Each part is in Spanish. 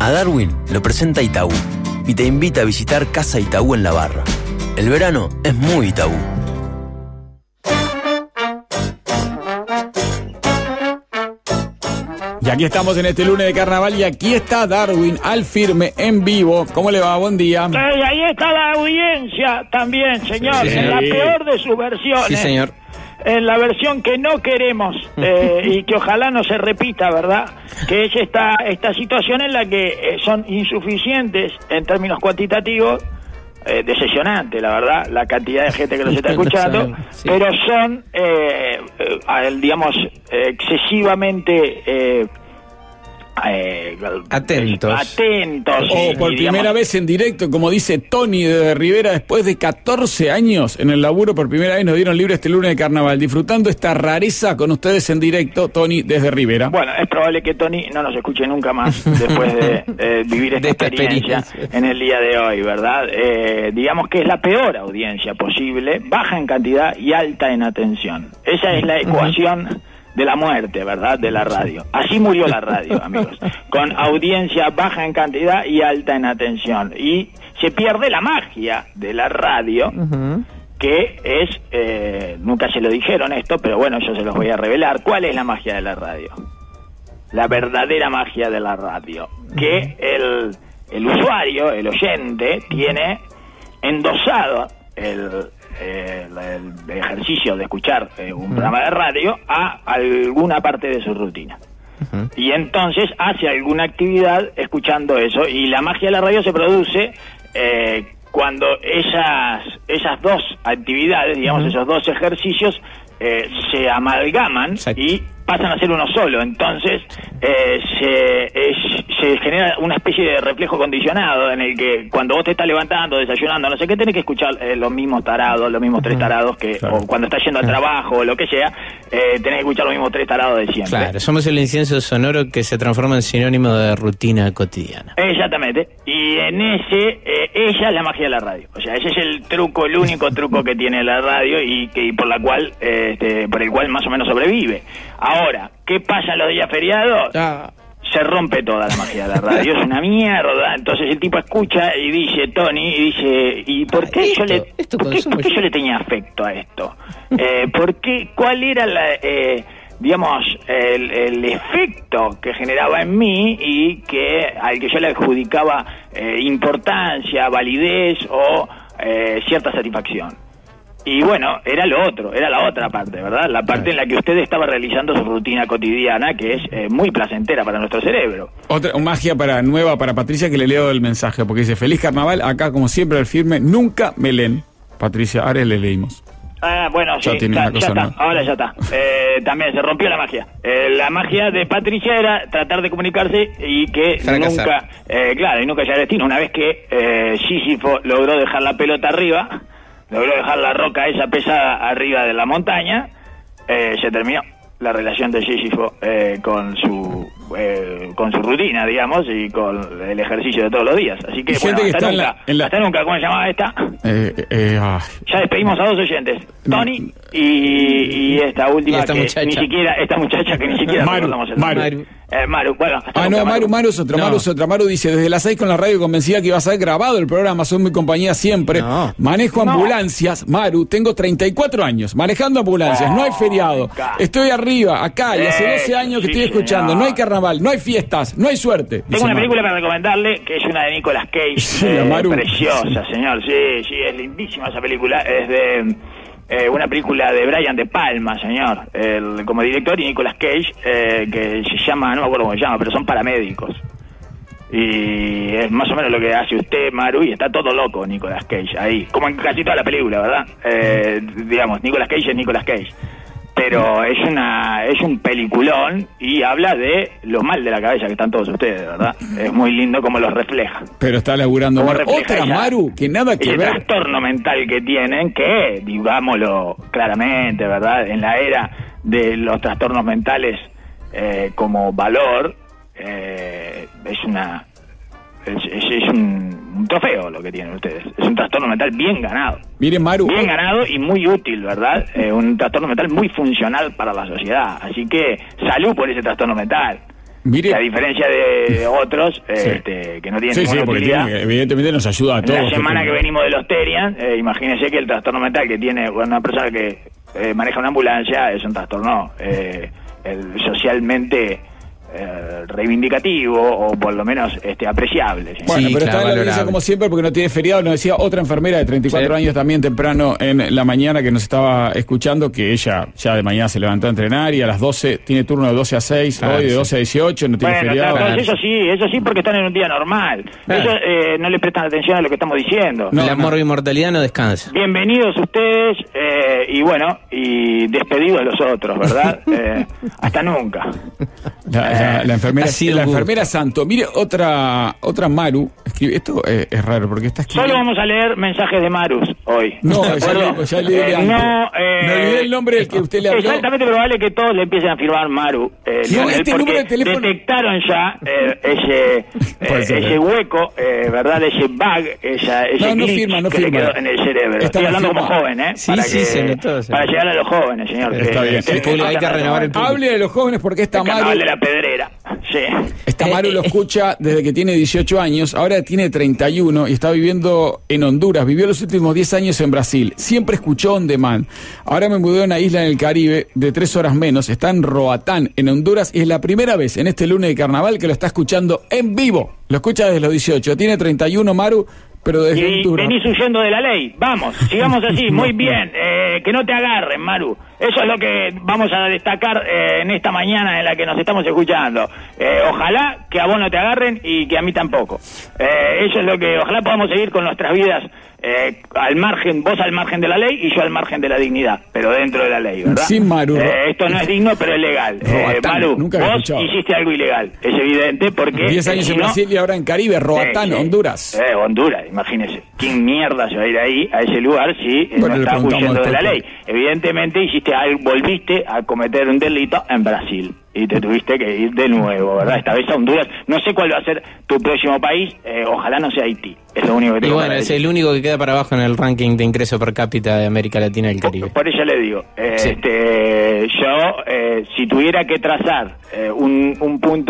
A Darwin lo presenta Itaú y te invita a visitar Casa Itaú en La Barra. El verano es muy Itaú. Y aquí estamos en este lunes de carnaval y aquí está Darwin al firme en vivo. ¿Cómo le va? Buen día. Ahí está la audiencia también, señor. Sí, en la peor de sus versiones. Sí, señor. En la versión que no queremos y que ojalá no se repita, ¿verdad? Que es esta situación en la que son insuficientes en términos cuantitativos, decepcionante, la verdad, la cantidad de gente que los está escuchando, sí. Pero son, digamos, excesivamente... atentos. Por primera vez en directo, como dice Tony de Rivera, después de 14 años en el laburo, por primera vez nos dieron libre este lunes de carnaval, disfrutando esta rareza con ustedes en directo, Tony desde Rivera. Bueno, es probable que Tony no nos escuche nunca más después de vivir esta experiencia en el día de hoy, ¿verdad? Digamos que es la peor audiencia posible, baja en cantidad y alta en atención. Esa es la ecuación de la muerte, ¿verdad?, de la radio. Así murió la radio, amigos, con audiencia baja en cantidad y alta en atención. Y se pierde la magia de la radio, que es, nunca se lo dijeron esto, pero bueno, yo se los voy a revelar. ¿Cuál es la magia de la radio? La verdadera magia de la radio. Que el usuario, el oyente, tiene endosado el ejercicio de escuchar un programa de radio a alguna parte de su rutina. Y entonces hace alguna actividad escuchando eso, y la magia de la radio se produce cuando esas dos actividades, digamos, esos dos ejercicios se amalgaman. Exacto. Y pasan a ser uno solo. Entonces se genera una especie de reflejo condicionado en el que cuando vos te estás levantando, desayunando, no sé qué, tenés que escuchar los mismos tarados, los mismos tres tarados que, claro. O cuando estás yendo al trabajo o lo que sea, tenés que escuchar los mismos tres tarados de siempre. Claro, somos el incienso sonoro que se transforma en sinónimo de rutina cotidiana. Exactamente. Y en ella es la magia de la radio. O sea, ese es el truco, el único truco que tiene la radio y por el cual más o menos sobrevive. Ahora, ¿qué pasa en los días feriados? Se rompe toda la magia de la radio, es una mierda. Entonces el tipo escucha y dice, Tony, y dice, ¿y por qué yo le tenía afecto a esto? ¿Por qué? ¿Cuál era el efecto que generaba en mí y al que yo le adjudicaba importancia, validez o cierta satisfacción? Y bueno, era la otra parte, ¿verdad? La parte en la que usted estaba realizando su rutina cotidiana, que es muy placentera para nuestro cerebro. Otra magia nueva para Patricia, que le leo el mensaje, porque dice, feliz carnaval, acá como siempre al firme, nunca me leen. Patricia, ahora le leímos. Bueno, sí, ya está, ahora ya está. También se rompió la magia. La magia de Patricia era tratar de comunicarse y que fracasar. nunca llegar a destino. Una vez que Sísifo logró dejar la pelota arriba, logró dejar la roca esa pesada arriba de la montaña, se terminó la relación de Sísifo con su rutina, digamos, y con el ejercicio de todos los días. Así que, bueno, hasta nunca, ¿cómo se llamaba esta? Ya despedimos a dos oyentes, Tony y esta última, esta muchacha que ni siquiera recordamos el nombre. Maru, bueno. Maru es otra. Maru dice, desde las 6 con la radio convencida que iba a ser grabado el programa, son mi compañía siempre. Manejo ambulancias, Maru, tengo 34 años, manejando ambulancias, no hay feriado, estoy arriba, acá, y hace 12 años que estoy escuchando, no hay carnaval, no hay fiestas, no hay suerte. Tengo una película para recomendarle, que es una de Nicolas Cage, preciosa, señor, sí, es lindísima esa película, es de... una película de Brian De Palma, señor, como director, y Nicolas Cage, que se llama, no me acuerdo cómo se llama, pero son paramédicos. Y es más o menos lo que hace usted, Maru, y está todo loco Nicolas Cage ahí, como en casi toda la película, ¿verdad? Digamos, Nicolas Cage es Nicolas Cage. Pero es un peliculón y habla de lo mal de la cabeza que están todos ustedes, ¿verdad? Es muy lindo cómo los refleja. Pero está laburando otra Maru, que nada que ver. El trastorno mental que tienen, que, digámoslo claramente, ¿verdad? En la era de los trastornos mentales como valor, es un trofeo lo que tienen ustedes. Es un trastorno mental bien ganado. Miren, Maru. Bien ganado y muy útil, ¿verdad? Un trastorno mental muy funcional para la sociedad. Así que salud por ese trastorno mental. que a diferencia de otros que no tienen ninguna utilidad. Evidentemente nos ayuda a todos. La semana que venimos de los Terian, imagínense que el trastorno mental que tiene una persona que maneja una ambulancia es un trastorno socialmente reivindicativo o por lo menos apreciable. ¿Sí? Bueno, pero está en la audiencia como siempre porque no tiene feriado. Nos decía otra enfermera de 34 años también temprano en la mañana que nos estaba escuchando que ella ya de mañana se levantó a entrenar y a las 12 tiene turno de 12 a 6, hoy de 12 a 18, no tiene feriado. Claro, eso sí porque están en un día normal. Ellos no le prestan atención a lo que estamos diciendo. La morbimortalidad no descansa. Bienvenidos ustedes y despedidos los otros, ¿verdad? Hasta nunca. La enfermera Santo. Mire, otra Maru escribe. Esto es raro porque está escribiendo. Solo vamos a leer mensajes de Marus hoy. No, ya le me olvidé el nombre del que usted le habló. Es altamente probable que todos le empiecen a firmar Maru. Número de teléfono. Detectaron ya ese hueco, ¿verdad? Ese bug, ese glitch no que firma. le quedó en el cerebro. Estoy hablando como joven, para llegar a los jóvenes, señor. Está bien. Hay que renovar el público. Hable de los jóvenes porque esta Maru de la Pedrera. Sí. Esta Maru lo escucha desde que tiene 18 años, ahora tiene 31 y está viviendo en Honduras. Vivió los últimos 10 años en Brasil. Siempre escuchó On Demand. Ahora me mudé a una isla en el Caribe de 3 horas menos. Está en Roatán, en Honduras, y es la primera vez en este lunes de carnaval que lo está escuchando en vivo. Lo escucha desde los 18. Tiene 31 Maru, pero desde Honduras. Venís huyendo de la ley. Vamos, sigamos así. Muy bien. Que no te agarren, Maru. Eso es lo que vamos a destacar en esta mañana en la que nos estamos escuchando. Ojalá que a vos no te agarren y que a mí tampoco. Eso es lo que... Ojalá podamos seguir con nuestras vidas al margen, vos al margen de la ley y yo al margen de la dignidad, pero dentro de la ley, ¿verdad? Sí, Maru. Esto no es digno, pero es legal. Maru, vos hiciste algo ilegal. Es evidente porque... 10 años en Brasil y ahora en Caribe, Roatán, Honduras. Honduras, imagínese. ¿Quién mierda se va a ir ahí, a ese lugar, si no está huyendo de la ley? Evidentemente hiciste algo, volviste a cometer un delito en Brasil y te tuviste que ir de nuevo, ¿verdad? Esta vez a Honduras. No sé cuál va a ser tu próximo país, ojalá no sea Haití. Es lo único que tengo. Y bueno, es el único que queda para abajo en el ranking de ingreso per cápita de América Latina y el Caribe. Por eso le digo, yo, si tuviera que trazar un punto,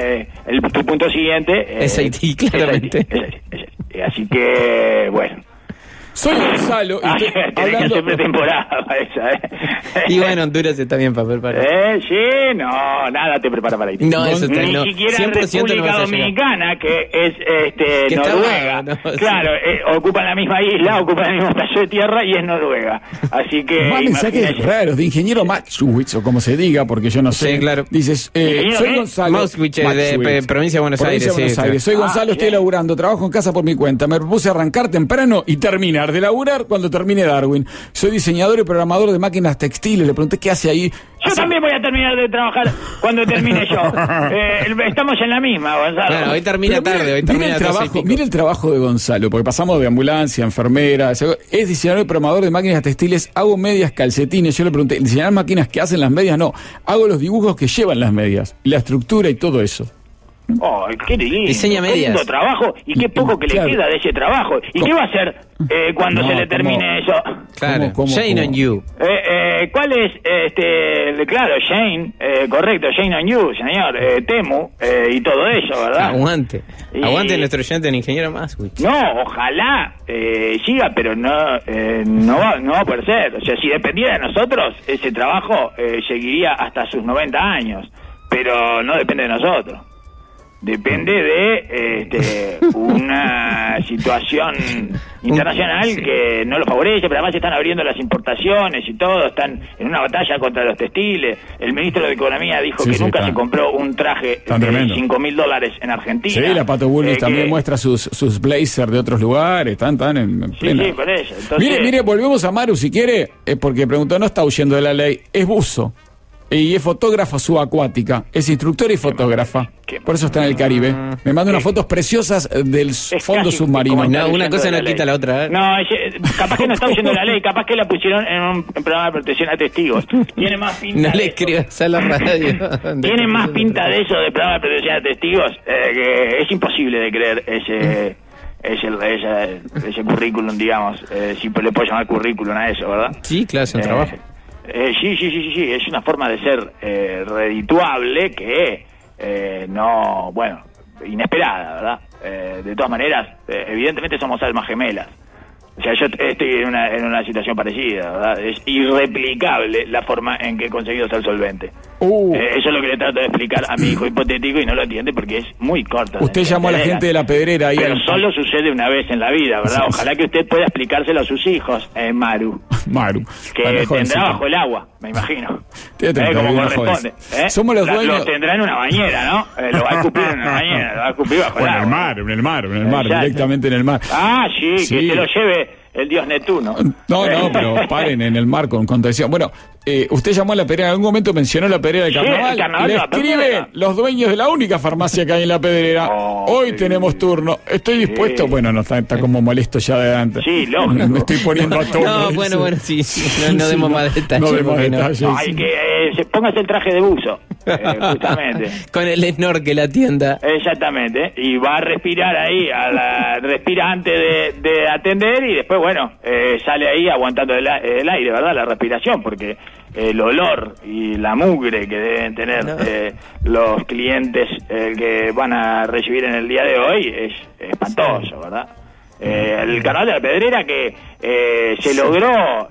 tu punto siguiente... es Haití, claramente. Es Haití. Así que, bueno... Soy Gonzalo y estoy hablando... que hacer pretemporada esa, Y bueno, Honduras está bien para preparar. Sí, no, nada te prepara para Haití. No, eso está, ni siquiera República Dominicana, que es que Noruega. No, claro, ocupan la misma isla, ocupan el mismo espacio de tierra y es Noruega. Así que... Más mensajes raros de ingeniero Maxwitz, o como se diga, porque yo no sé. Sí, claro. Dices, soy Gonzalo. Maxwitz, de provincia de Buenos Aires. Soy Gonzalo, estoy laburando, trabajo en casa por mi cuenta. Me propuse arrancar temprano y terminar de laburar cuando termine Darwin. Soy diseñador y programador de máquinas textiles. Le pregunté qué hace ahí. Yo también voy a terminar de trabajar cuando termine yo. Estamos en la misma, Gonzalo. Claro, hoy termina tarde, hoy termina trabajo. Mira el trabajo de Gonzalo, porque pasamos de ambulancia, enfermera. Es diseñador y programador de máquinas textiles. Hago medias, calcetines. Yo le pregunté, ¿diseñar máquinas que hacen las medias? No, hago los dibujos que llevan las medias, la estructura y todo eso. Oh, qué lindo, diseña medias. Qué lindo trabajo y qué poco que le queda de ese trabajo. ¿Y qué va a hacer cuando se le termine eso? Claro, Shane on you. ¿Cuál es, claro, Shane, correcto, Shane on you, señor, Temu y todo eso, ¿verdad? Aguante nuestro oyente en ingeniero Maxwitz. No, ojalá siga, pero no va a poder ser. O sea, si dependiera de nosotros, ese trabajo seguiría hasta sus 90 años, pero no depende de nosotros. Depende de una situación internacional que no lo favorece, pero además están abriendo las importaciones y todo, están en una batalla contra los textiles. El ministro de Economía dijo que nunca se compró un traje de $5.000 en Argentina. Sí, la Pato Bullis también muestra sus blazers de otros lugares, están en plena. Sí, por eso. Entonces... Mire, volvemos a Maru si quiere, porque preguntó, no está huyendo de la ley, es buzo. Y es fotógrafa subacuática, es instructora y fotógrafa. Por eso está en el Caribe. Me manda unas fotos preciosas del fondo submarino. No, una cosa no quita la otra. No, capaz que no está huyendo de la ley, capaz que la pusieron en un programa de protección a testigos. Tiene más pinta. No le escribas a la radio. Tiene más pinta de eso, de programa de protección a testigos, que es imposible de creer ese currículum, digamos. Si le puedo llamar currículum a eso, ¿verdad? Sí, claro, es un trabajo. Sí, es una forma de ser redituable que inesperada, ¿verdad? De todas maneras, evidentemente somos almas gemelas. O sea, yo estoy en una situación parecida, ¿verdad? Es irreplicable la forma en que he conseguido ser solvente. Eso es lo que le trato de explicar a mi hijo hipotético y no lo entiende porque es muy corta. Usted llamó a la gente de la Pedrera ahí. Pero solo sucede una vez en la vida, ¿verdad? Ojalá que usted pueda explicárselo a sus hijos, Maru. Que tendrá bajo el agua, me imagino. Como corresponde. Somos los dueños. Lo tendrá en una bañera, ¿no? Lo va a escupir en una bañera, lo va a escupir bajo el agua. En el mar, directamente en el mar. Que se lo lleve el dios Neptuno. No, pero paren en el mar con contención. Bueno, usted llamó a la Pedrera, en algún momento mencionó la Pedrera del Carnaval. El carnaval le escriben los dueños de la única farmacia que hay en la Pedrera. Hoy tenemos turno. Estoy dispuesto. Bueno, no está como molesto ya de adelante. Sí, lógico. Me estoy poniendo a todo. No, bueno, sí. No demos más detalles. No demos detalles. Hay que póngase el traje de buzo, justamente. Con el snorkel la tienda. Exactamente. Y va a respirar ahí, respira antes de atender y después, sale ahí aguantando el aire, ¿verdad? La respiración, porque el olor y la mugre que deben tener los clientes que van a recibir en el día de hoy es espantoso, ¿verdad? El Carnaval de la Pedrera que se logró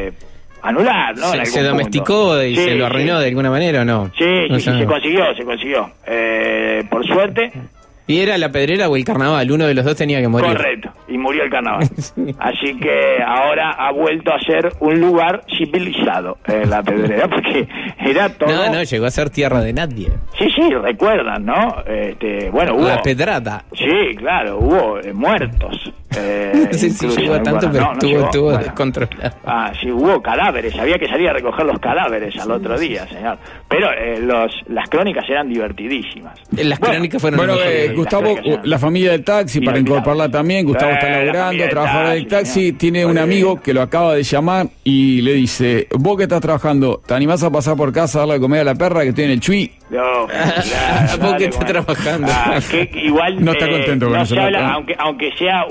anular, ¿no? Se domesticó y se lo arruinó de alguna manera, ¿o no? Sí, se consiguió. Por suerte. ¿Y era la Pedrera o el Carnaval? Uno de los dos tenía que morir. Correcto, y murió el Carnaval. Así que ahora ha vuelto a ser un lugar civilizado, la Pedrera, porque era todo... No, llegó a ser tierra de nadie. Sí, recuerdan, ¿no? Hubo... La pedrada. Sí, claro, hubo muertos. Sí, llegó a tanto, pero estuvo descontrolado. Sí, hubo cadáveres, había que salir a recoger los cadáveres al otro día, señor. Pero las crónicas eran divertidísimas. Las crónicas fueron... Gustavo, la familia del taxi, para incorporarla también, Gustavo está laburando, trabajador del taxi, tiene un amigo que lo acaba de llamar y le dice, vos que estás trabajando, ¿te animás a pasar por casa a darle de comer a la perra que estoy en el Chuy? No, vos que estás trabajando. Que igual no está contento con eso. Aunque sea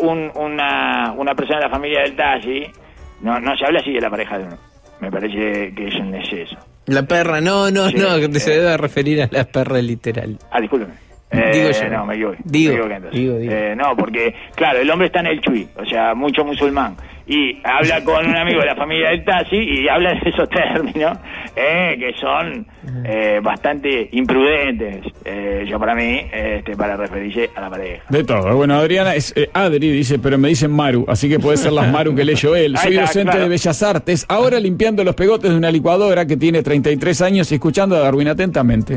una persona de la familia del taxi, no se habla así de la pareja de uno. Me parece que es un exceso. La perra, no, se debe referir a la perra literal. Discúlpeme. Digo yo. No, me equivoqué. Digo. No, porque, claro, el hombre está en el Chuy, o sea, mucho musulmán. Y habla con un amigo de la familia del taxi y habla de esos términos que son bastante imprudentes. Yo para mí, para referirse a la pareja. De todo. Bueno, Adriana es Adri, dice, pero me dicen Maru, así que puede ser las Maru que leyó él. Soy docente de Bellas Artes, ahora limpiando los pegotes de una licuadora que tiene 33 años y escuchando a Darwin atentamente.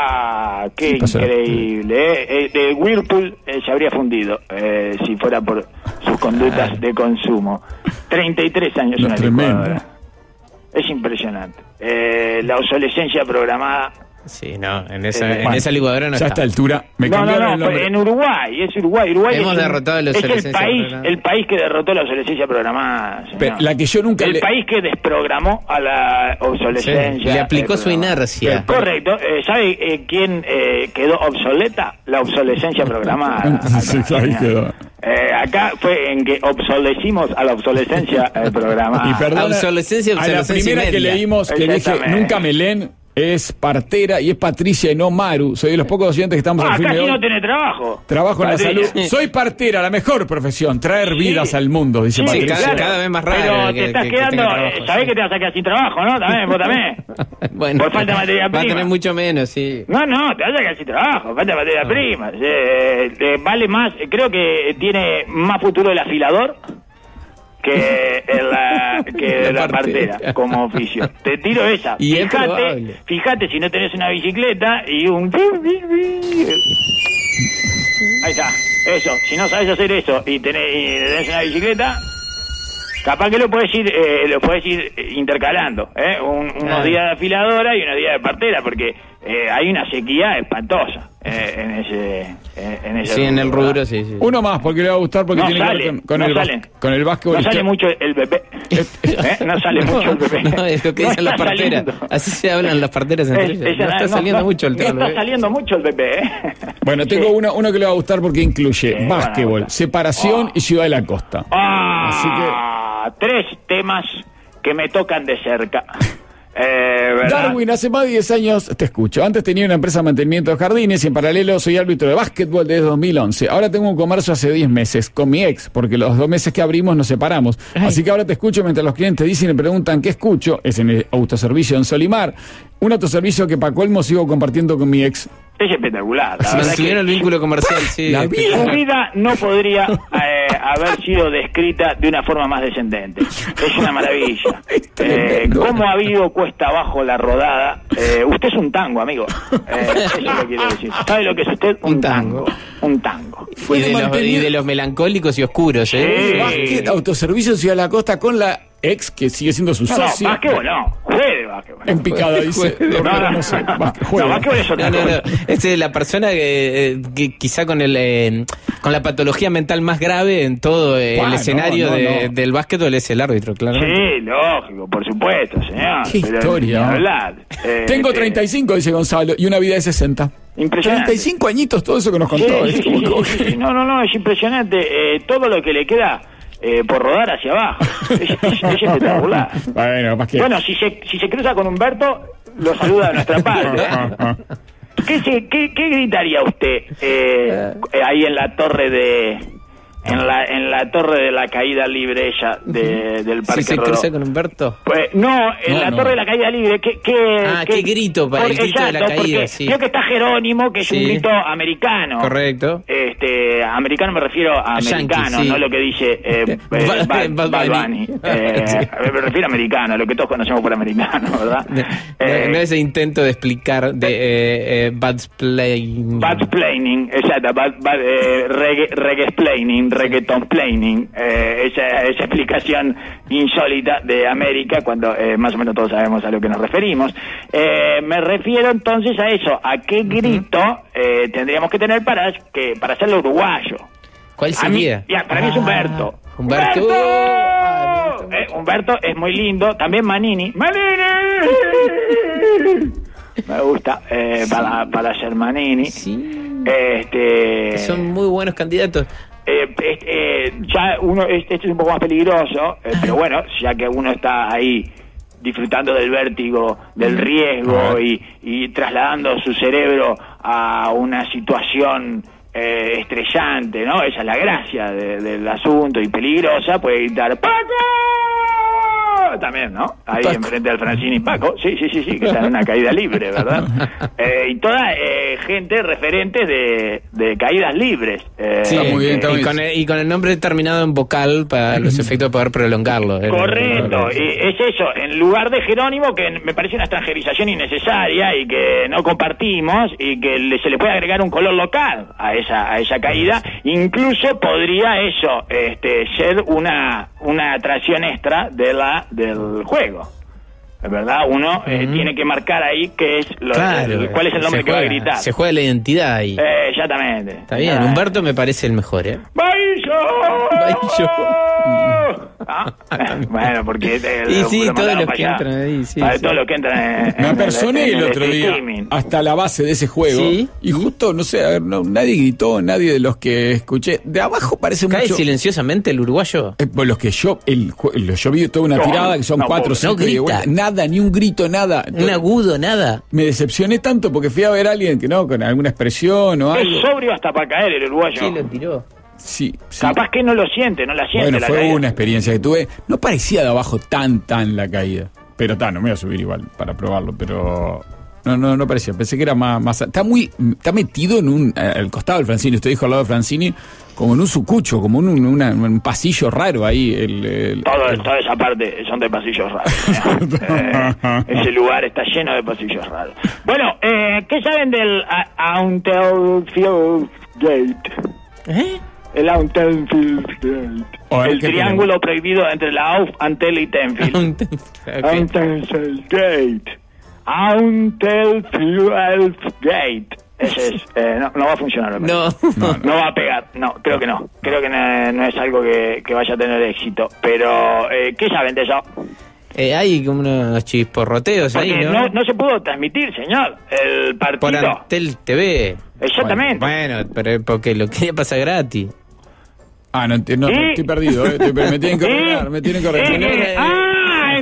Qué increíble. El Whirlpool se habría fundido si fuera por sus conductas de consumo. 33 años una licuadora. Es impresionante. La obsolescencia programada. Sí, en esa licuadora no está. Ya a esta altura me cambiaron el nombre. En Uruguay, es Uruguay. Hemos derrotado la obsolescencia programada. El país que derrotó la obsolescencia programada. La que yo nunca país que desprogramó a la obsolescencia. Le aplicó su inercia. Correcto. ¿Sabe quién quedó obsoleta? La obsolescencia programada. Sí, ahí quedó. Acá fue en que obsolecimos a la obsolescencia programada. Y perdona, obsolescencia a la primera que leímos, que dije, nunca me leen, es partera y es Patricia y no Maru. Soy de los pocos oyentes que estamos al fin de hoy. No tiene trabajo. Trabajo en la salud. Soy partera, la mejor profesión. Traer vidas al mundo, dice Patricia. Cada vez más raro. Pero te estás quedando. Sabés que te vas a quedar sin trabajo, ¿no? Vos también. Bueno, por falta de materia prima. Va a tener mucho menos, sí. No, te vas a quedar sin trabajo. Falta de materia prima. Vale más. Creo que tiene más futuro el afilador que la partera como oficio. Te tiro esa. Y fíjate si no tenés una bicicleta y un... Ahí está, eso. Si no sabes hacer eso y tenés una bicicleta, capaz que lo podés ir intercalando, unos días de afiladora y unos días de partera, porque hay una sequía espantosa en ese en el rubro, sí. Uno más, porque le va a gustar, porque tiene que ver con el básquetbol. No sale mucho el bebé. No sale mucho el bebé. No, es lo que dicen las parteras. Así se hablan las parteras entre ellas. No está saliendo mucho el bebé. No está saliendo mucho el bebé. Bueno, tengo uno que le va a gustar porque incluye básquetbol, separación y Ciudad de la Costa. Así que 3 temas que me tocan de cerca. Darwin, hace más de 10 años te escucho. Antes tenía una empresa de mantenimiento de jardines y en paralelo soy árbitro de básquetbol desde 2011. Ahora tengo un comercio hace 10 meses con mi ex, porque los 2 meses que abrimos nos separamos. Así que ahora te escucho mientras los clientes dicen y me preguntan qué escucho. Es en el autoservicio en Solimar. Un autoservicio que para colmo sigo compartiendo con mi ex. Es espectacular. La verdad mantuvieron el vínculo comercial, sí. Su vida no podría haber sido descrita de una forma más descendente. Es una maravilla. ¿Cómo ha habido cuesta abajo la rodada? Usted es un tango, amigo. Eso es lo que quiero decir. ¿Sabe lo que es usted? Un tango. Un tango. Y de los melancólicos y oscuros, Básquet, autoservicio en Ciudad de la Costa con la ex, que sigue siendo su socia. Básquetbol no. Juegue básquetbol. En picada, dice. No sé. Básquetbol es otra cosa. Es la persona que quizá con la patología mental más grave en todo el escenario del básquetbol es el árbitro, claro. Sí, lógico, por supuesto, señor. Qué historia. Tengo 35, dice Gonzalo, y una vida de 60. Impresionante. 35 añitos, todo eso que nos contó. Sí. No, es impresionante. Todo lo que le queda por rodar hacia abajo. Es espectacular. Bueno, si se cruza con Humberto, lo saluda de nuestra parte. ¿Qué gritaría usted ahí en la torre de... En la torre de la caída libre ella del Parque ¿Se cruza con Humberto? Pues, la torre de la caída libre. ¿Qué grito? El grito de la caída, sí. Creo que está Jerónimo, que es un grito americano. Correcto. Americano me refiero a americano, Yankee, sí. No lo que dice Bad Bunny. Me refiero a americano, lo que todos conocemos por americano, ¿verdad? No ese intento de explicar de Badsplaining. Badsplaining, exacto. Reggae-splaining. Reggaeton-plaining, esa explicación insólita de América, cuando más o menos todos sabemos a lo que nos referimos. Me refiero entonces a eso, a qué grito tendríamos que tener para hacerlo uruguayo. ¿Cuál sería? Para mí es Humberto. Humberto es muy lindo, también Manini. Me gusta para ser Manini. Sí. Son muy buenos candidatos. Ya esto es un poco más peligroso, pero bueno, ya que uno está ahí disfrutando del vértigo, del riesgo y trasladando su cerebro a una situación estrellante, ¿no? Esa es la gracia del asunto y peligrosa, puede gritar ¡Paco! También, ¿no? Ahí Paco. Enfrente al Francini Paco, sí, que está en una caída libre, ¿verdad? Y toda gente referentes de caídas libres. Sí, muy bien, y con el nombre terminado en vocal para los efectos de poder prolongarlo. Correcto, y es eso, en lugar de Jerónimo, que me parece una extranjerización innecesaria y que no compartimos, y que se le puede agregar un color local a esa caída, incluso podría eso ser una atracción extra del juego. Es verdad, uno tiene que marcar ahí qué es cuál es el nombre que va a gritar. Se juega la identidad ahí. Exactamente. Está bien, Humberto me parece el mejor, ¡Baillo! Bueno, porque todos los que entran ahí, todos los que entran me apersoné el otro día hasta la base de ese juego y justo, no sé, nadie gritó, nadie de los que escuché. De abajo parece ¿Cae mucho. Silenciosamente el uruguayo? Pues los que yo vi toda una tirada que son 4 o 5 nada, ni un grito, nada. Un agudo, nada. Me decepcioné tanto porque fui a ver a alguien que con alguna expresión o algo. Es sobrio hasta para caer el uruguayo. Sí, lo tiró. Sí. Capaz que no la siente. Bueno, fue caída. Una experiencia que tuve. No parecía de abajo tan la caída. Pero no me voy a subir igual para probarlo, pero no parecía. Pensé que era más está metido en al costado del Francini. Usted dijo al lado de Francini, como en un sucucho, como en un pasillo raro ahí. Toda esa parte son de pasillos raros. Ese lugar está lleno de pasillos raros. Bueno, ¿qué saben del Antelfield Gate? El Antelfield Gate. El triángulo prohibido entre la Auf, Antel y Tenfield. Antelfield Gate. Antelfield Gate. Ese es. No va a funcionar. No va a pegar. No, creo que no. Creo que no es algo que vaya a tener éxito. Pero, ¿qué saben de eso? Hay como unos chisporroteos. Porque ahí, ¿no? No se pudo transmitir, señor, el partido. Por Antel TV. Exactamente. Bueno, pero porque lo quería pasar gratis. No, estoy perdido, me tienen que ordenar, entonces está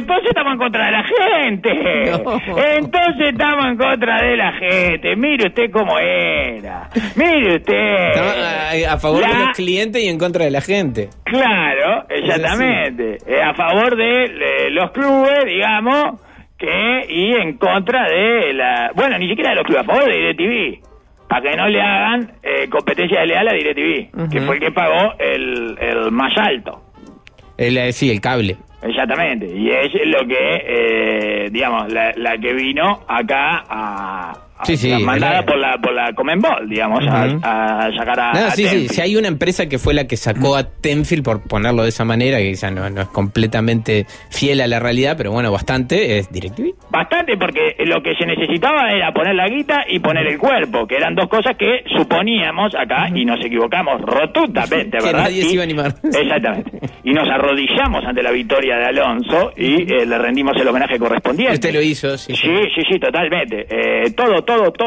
estamos en contra de la gente. No. Entonces estamos en contra de la gente. Mire usted cómo era. Mire usted. Estaba a favor de los clientes y en contra de la gente. Claro, exactamente. A favor de los clubes, digamos, y en contra de la... Bueno, ni siquiera de los clubes, a favor de DirecTV. Para que no le hagan competencia desleal a DirecTV, que fue el que pagó el más alto. Sí, el cable. Exactamente, y es lo que, digamos, la que vino acá mandada por la Conmebol, digamos, a sacar a Tenfield. Sí, hay una empresa que fue la que sacó a Tenfield, por ponerlo de esa manera, que quizás no es completamente fiel a la realidad, pero bueno, bastante, es DirecTV. Bastante, porque lo que se necesitaba era poner la guita y poner el cuerpo, que eran dos cosas que suponíamos acá, y nos equivocamos rotundamente, ¿verdad? Que nadie se iba a animar. Exactamente. Y nos arrodillamos ante la victoria de Alonso y le rendimos el homenaje correspondiente. Usted lo hizo, sí. Sí, totalmente. Todo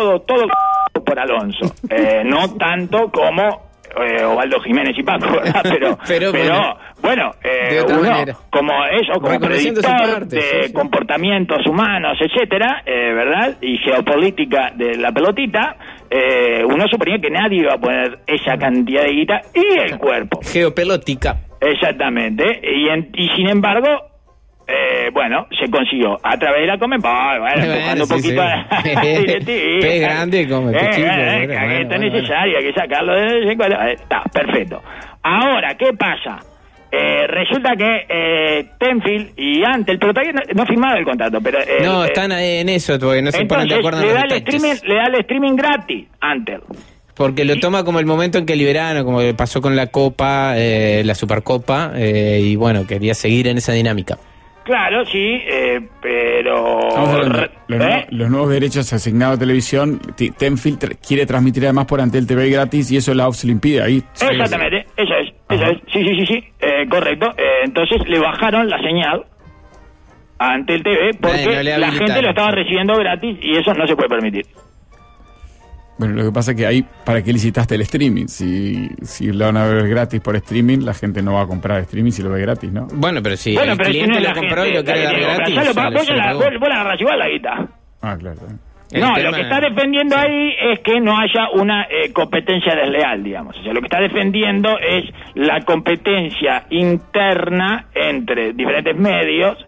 por Alonso. No tanto como Osvaldo Jiménez y Paco, ¿verdad? Pero bueno, uno como eso, como predictor de comportamientos humanos, etcétera, ¿verdad? Y geopolítica de la pelotita, uno suponía que nadie iba a poner esa cantidad de guita y el cuerpo. Geopelótica. Exactamente. Y sin embargo, bueno, se consiguió a través de la Conmebol, empujando un poquito a DirecTV. Pez grande como cagueta necesaria, hay que sacarlo de está, perfecto. Ahora, ¿qué pasa? Resulta que Tenfield y Antel, pero todavía no firmado el contrato, pero no, están en eso todavía, no se ponen de acuerdo. Le da el streaming gratis Antel. Porque lo toma como el momento en que liberaron, como pasó con la Copa, la Supercopa, y bueno, quería seguir en esa dinámica. Claro, sí, pero... Los nuevos derechos asignados a televisión, Tenfield quiere transmitir además por Antel TV gratis y eso la AUF se lo impide ahí. Exactamente, eso es. Sí, correcto. Entonces le bajaron la señal a Antel TV porque la gente lo estaba recibiendo gratis y eso no se puede permitir. Bueno, lo que pasa es que ahí, ¿para qué licitaste el streaming? Si lo van a ver gratis por streaming, la gente no va a comprar streaming si lo ve gratis, ¿no? Bueno, pero si el cliente lo compró y lo quiere dar gratis... Vos la agarrás igual la guita. Ah, claro. No, lo que está defendiendo ahí es que no haya una competencia desleal, digamos. O sea, lo que está defendiendo es la competencia interna entre diferentes medios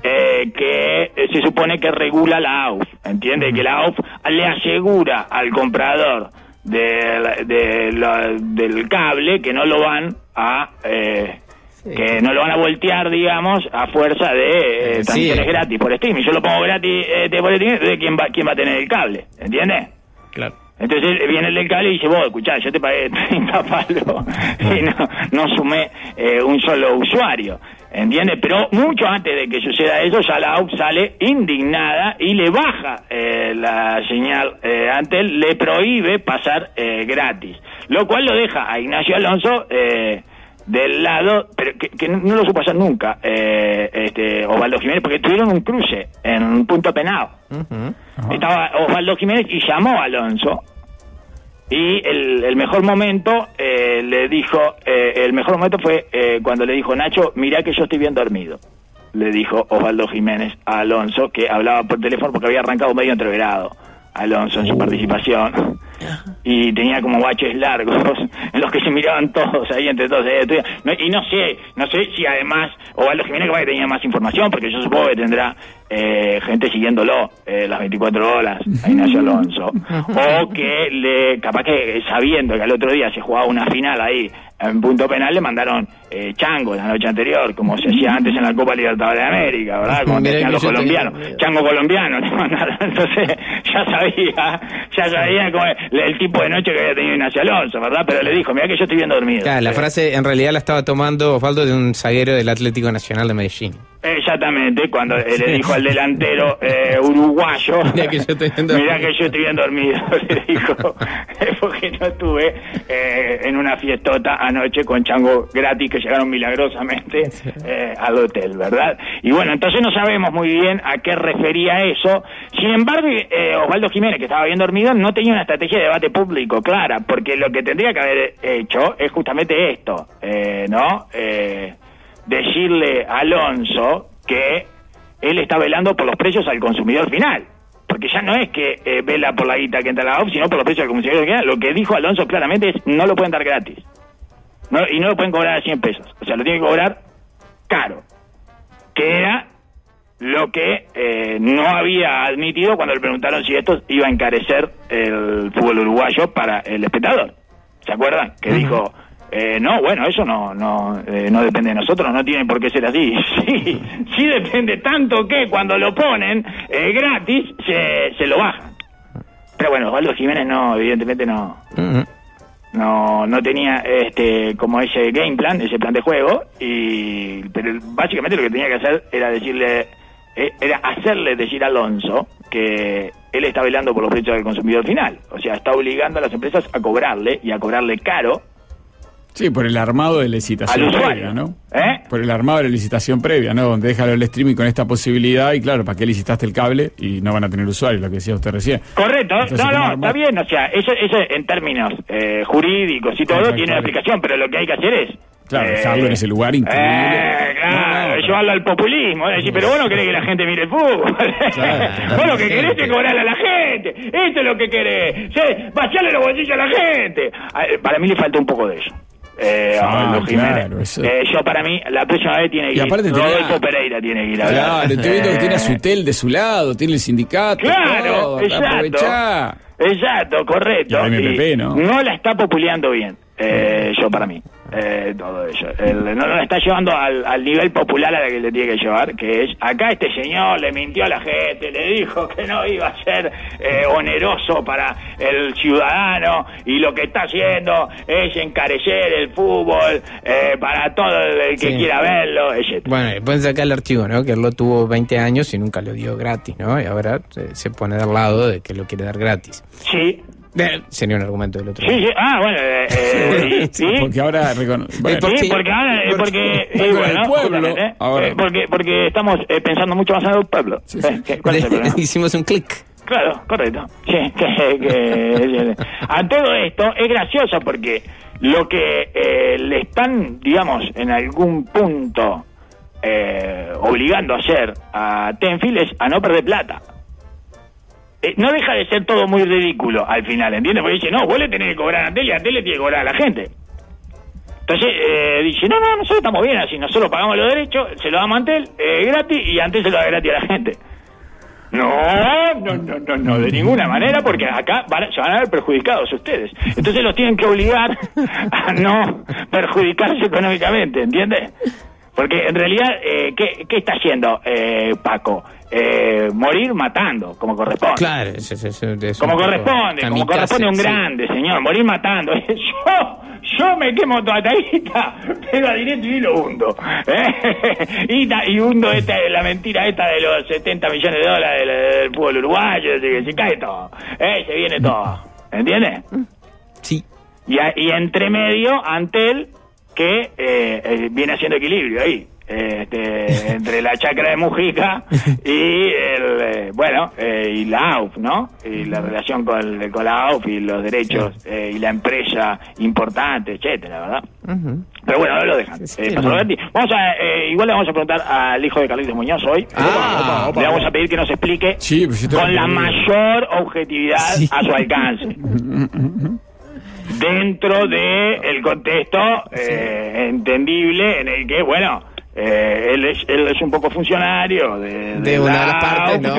que se supone que regula la AUF. ¿Entiende? Que la AUF le asegura al comprador del cable que no lo van a... que no lo van a voltear, digamos, a fuerza de transmisiones gratis por streaming. Yo lo pongo gratis por streaming, de quién va a tener el cable, ¿entiendes? Claro. Entonces viene el del cable y dice, vos, escuchá, yo te pagué 30 palos y no sumé un solo usuario, ¿entiendes? Pero mucho antes de que suceda eso, ya la AUF sale indignada y le baja la señal Antel, le prohíbe pasar gratis, lo cual lo deja a Ignacio Alonso del lado, pero que no lo supo hacer nunca Osvaldo Jiménez, porque tuvieron un cruce en un punto penado. Estaba Osvaldo Jiménez y llamó a Alonso y el mejor momento le dijo, el mejor momento fue cuando le dijo, Nacho, mirá que yo estoy bien dormido, le dijo Osvaldo Jiménez a Alonso, que hablaba por teléfono porque había arrancado medio entreverado Alonso en su participación y tenía como baches largos en los que se miraban todos ahí entre todos y no sé si además Osvaldo Jiménez capaz que tenía más información, porque yo supongo que tendrá gente siguiéndolo las 24 horas a Ignacio Alonso, o que capaz que sabiendo que al otro día se jugaba una final ahí en punto penal, le mandaron chango la noche anterior, como se hacía antes en la Copa Libertadores de América, ¿verdad? Como decían los colombianos, chango colombiano le mandaron. Entonces ya sabía como el tipo de noche que había tenido Ignacio Alonso, ¿verdad? Pero le dijo, mirá que yo estoy bien dormido. Claro, la frase en realidad la estaba tomando Osvaldo de un zaguero del Atlético Nacional de Medellín. Exactamente, cuando le dijo al delantero uruguayo, mirá que yo estoy bien dormido, le dijo, porque no estuve en una fiestota anoche con chango gratis que llegaron milagrosamente al hotel, ¿verdad? Y bueno, entonces no sabemos muy bien a qué refería eso. Sin embargo, Osvaldo Jiménez, que estaba bien dormido, no tenía una estrategia de debate público clara, porque lo que tendría que haber hecho es justamente esto, ¿no? Decirle a Alonso que él está velando por los precios al consumidor final. Porque ya no es que vela por la guita que entra a la AUF, sino por los precios al consumidor final. Lo que dijo Alonso claramente es, no lo pueden dar gratis. Y no lo pueden cobrar a 100 pesos. O sea, lo tienen que cobrar caro. Que era lo que no había admitido cuando le preguntaron si esto iba a encarecer el fútbol uruguayo para el espectador. ¿Se acuerdan? Que dijo, no, bueno, eso no depende de nosotros, no tiene por qué ser así. Sí depende, tanto que cuando lo ponen gratis se lo bajan. Pero bueno, Osvaldo Jiménez no, evidentemente no. No tenía como ese game plan, ese plan de juego, pero básicamente lo que tenía que hacer era hacerle decir a Alonso que él está velando por los precios del consumidor final. O sea, está obligando a las empresas a cobrarle, y a cobrarle caro. Sí, por el armado de licitación previa, ¿no? Por el armado de la licitación previa, ¿no? Donde déjalo el streaming con esta posibilidad, y claro, ¿para qué licitaste el cable? Y no van a tener usuarios, lo que decía usted recién. Correcto. Entonces, está bien, o sea, eso en términos jurídicos y todo tiene una explicación, pero lo que hay que hacer es... Claro, dejarlo en ese lugar increíble. Claro, llevarlo al populismo. Es decir, pero vos no querés que la gente mire el fútbol. Claro, vos lo que querés es cobrarle a la gente. Esto es lo que querés. Vaciarle los bolsillos a la gente. Para mí le falta un poco de eso. Claro, yo para mí la próxima vez tiene que ir Rodolfo Pereira tiene que ir a hablar. Claro, estoy viendo que tiene a Sutel de su lado, tiene el sindicato. Claro, exacto, correcto. Y MPP, ¿no? No la está populeando bien, yo para mí. Todo ello. No la está llevando al nivel popular a la que le tiene que llevar, que es, acá este señor le mintió a la gente, le dijo que no iba a ser oneroso para el ciudadano, y lo que está haciendo es encarecer el fútbol para todo el que quiera verlo, etc. Bueno, pueden sacar el archivo, ¿no? Que él lo tuvo 20 años y nunca lo dio gratis, ¿no? Y ahora se pone del lado de que lo quiere dar gratis. Sí. Sería un argumento del otro. Sí. Bueno, sí. Porque ahora porque estamos pensando mucho más en el pueblo. Sí. ¿Cuál es el problema? Hicimos un clic. Claro, correcto. Sí, a todo esto es gracioso porque lo que le están, digamos, en algún punto obligando a hacer a Tenfield es a no perder plata. No deja de ser todo muy ridículo al final, ¿entiendes? Porque dice, no, vos le tenés que cobrar a Antel y Antel le tiene que cobrar a la gente. Entonces dice, no, nosotros estamos bien así, nosotros pagamos los derechos, se lo damos a Antel gratis, y Antel se lo da gratis a la gente. No, de ninguna manera, porque acá se van a ver perjudicados ustedes. Entonces los tienen que obligar a no perjudicarse económicamente, ¿entiendes? Porque en realidad, ¿qué está haciendo Paco? Morir matando, como corresponde. Claro, como corresponde a un grande, señor, morir matando. Yo me quemo toda esta guita, pero a directo y lo hundo. Y hundo la mentira esta de los 70 millones de dólares del fútbol uruguayo, que se cae todo. Se viene todo. ¿Entiendes? Sí. Y entre medio, Antel, que viene haciendo equilibrio ahí. Entre la chacra de Mujica y y la AUF, ¿no? Y la relación con la AUF y los derechos y la empresa importante, etcétera, ¿verdad? Pero bueno, no lo dejan. Igual le vamos a preguntar al hijo de Carlitos Muñoz hoy. Le vamos a pedir que nos explique con la mayor objetividad a su alcance. Dentro de el contexto entendible en el que, él es un poco funcionario de una de las partes, ¿no?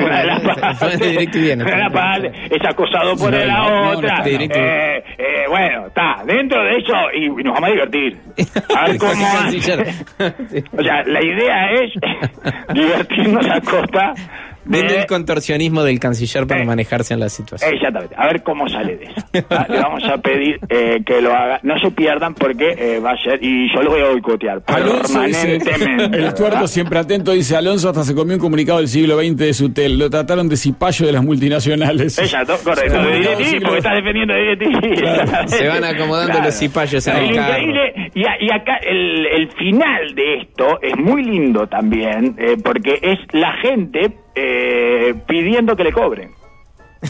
Es acosado por la otra. Está dentro de eso y nos vamos a divertir. A ver cómo O sea, la idea es divertirnos a costa del contorsionismo del canciller para manejarse en la situación. Exactamente. A ver cómo sale de eso. Le vamos a pedir que lo haga. No se pierdan porque va a ser, y yo lo voy a boicotear permanentemente. El tuerto siempre atento dice, Alonso hasta se comió un comunicado del siglo XX de Sutel. Lo trataron de cipayo de las multinacionales. Exacto, correcto. De DirecTV, porque estás defendiendo de DirecTV. Claro. Se van acomodando los cipayos en el carro. Increíble. Y acá el final de esto es muy lindo también, porque es la gente pidiendo que le cobren.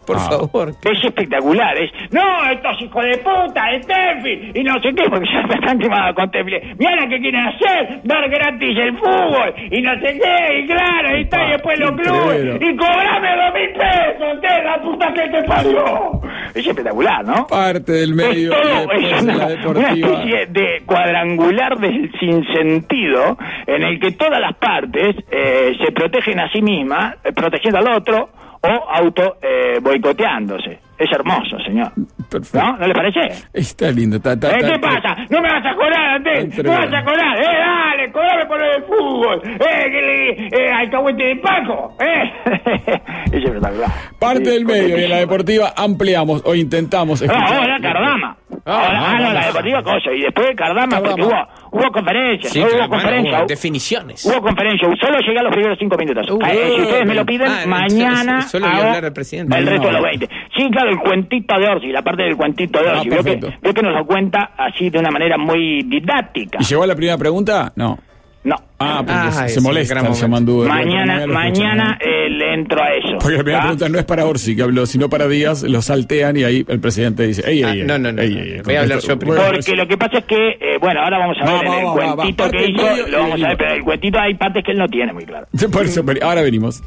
Por favor. Es espectacular. No, estos hijos de puta, de Tenfield, y no sé qué, porque ya me están quemados con Tenfield. Mira lo que quieren hacer, dar gratis el fútbol, y no sé qué, y claro, y está, y después los clubes, y cobrame 2.000 pesos, la puta que te parió. Es espectacular, ¿no? Parte del medio es una especie de cuadrangular del sinsentido en el que todas las partes se protegen a sí mismas, protegiendo al otro o auto boicoteándose. Es hermoso, señor. Perfecto. ¿No? ¿No le parece? Está lindo. ¿Qué pasa? No me vas a cobrar, Antel. No me vas a cobrar. Dale, cobrame por el fútbol. Alcahuete de Paco. Es espectacular. Parte del medio y en la deportiva ampliamos o intentamos. Ahora Cardama. La deportiva cosa. Y después Cardama. Porque hubo conferencias. Sí, hubo definiciones. Hubo conferencias. Solo llegué a los primeros 5 minutos. Si ustedes me lo piden, mañana solo voy a hablar al presidente. El resto de los 20. Sí, claro, el cuentito de Orsi, la parte del cuentito de Orsi. Veo que nos lo cuenta así de una manera muy didáctica. ¿Y llegó a la primera pregunta? No. Porque se molesta el Yamandú. Mañana le entro a eso. Porque la primera pregunta no es para Orsi que habló, sino para Díaz, lo saltean y ahí el presidente dice, no, voy a hablar yo primero. Porque lo que pasa es que, ahora vamos a ver el cuentito que hizo, lo vamos a ver, pero el cuentito hay partes que él no tiene muy claro. Por eso, ahora venimos.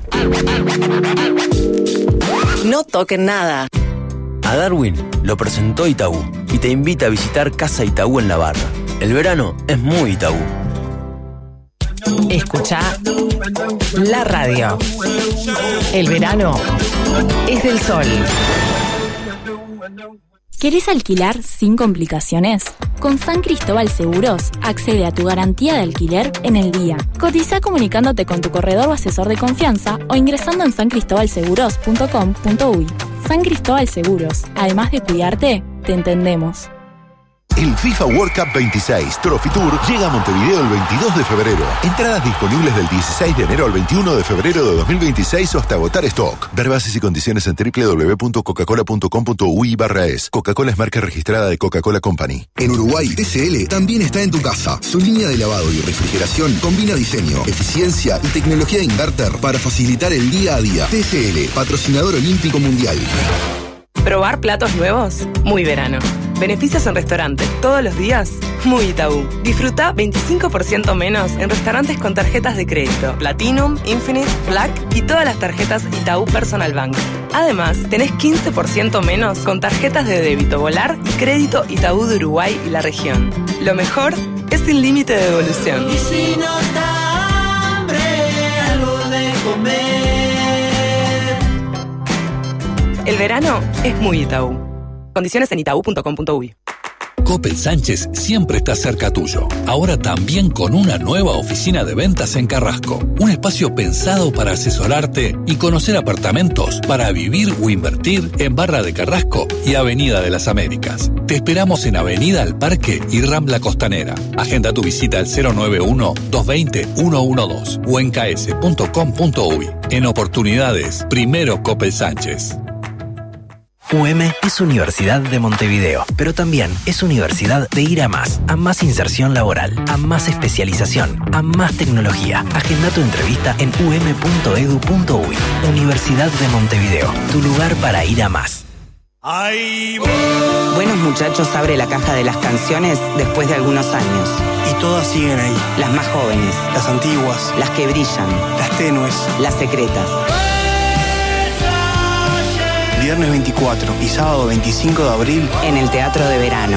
No toquen nada. A Darwin lo presentó Itaú y te invita a visitar Casa Itaú en La Barra. El verano es muy Itaú. Escucha la radio. El verano es del sol. ¿Querés alquilar sin complicaciones? Con San Cristóbal Seguros, accede a tu garantía de alquiler en el día. Cotiza comunicándote con tu corredor o asesor de confianza o ingresando en sancristobalseguros.com.uy. San Cristóbal Seguros, además de cuidarte, te entendemos. El FIFA World Cup 26 Trophy Tour llega a Montevideo el 22 de febrero. Entradas disponibles del 16 de enero al 21 de febrero de 2026 o hasta agotar stock. Ver bases y condiciones en www.coca-cola.com.uy/es. Coca-Cola es marca registrada de Coca-Cola Company. En Uruguay, TCL también está en tu casa. Su línea de lavado y refrigeración combina diseño, eficiencia y tecnología de inverter para facilitar el día a día. TCL, patrocinador olímpico mundial. ¿Probar platos nuevos? Muy verano. Beneficios en restaurantes todos los días. Muy Itaú. Disfruta 25% menos en restaurantes con tarjetas de crédito Platinum, Infinite, Black y todas las tarjetas Itaú Personal Bank. Además, tenés 15% menos con tarjetas de débito Volar y crédito Itaú de Uruguay y la región. Lo mejor es sin límite de devolución. Y si nos da hambre, algo de comer. El verano es muy Itaú. Condiciones en itaú.com.uy. Coppel Sánchez siempre está cerca tuyo. Ahora también con una nueva oficina de ventas en Carrasco. Un espacio pensado para asesorarte y conocer apartamentos para vivir o invertir en Barra de Carrasco y Avenida de las Américas. Te esperamos en Avenida al Parque y Rambla Costanera. Agenda tu visita al 091-220-112 o en ks.com.uy. En oportunidades, primero Coppel Sánchez. UM es Universidad de Montevideo, pero también es universidad de ir a más inserción laboral, a más especialización, a más tecnología. Agenda tu entrevista en um.edu.uy. Universidad de Montevideo, tu lugar para ir a más. Buenos Muchachos abre la caja de las canciones después de algunos años. Y todas siguen ahí. Las más jóvenes. Las antiguas. Las que brillan. Las tenues. Las secretas. Viernes 24 y sábado 25 de abril en el Teatro de Verano.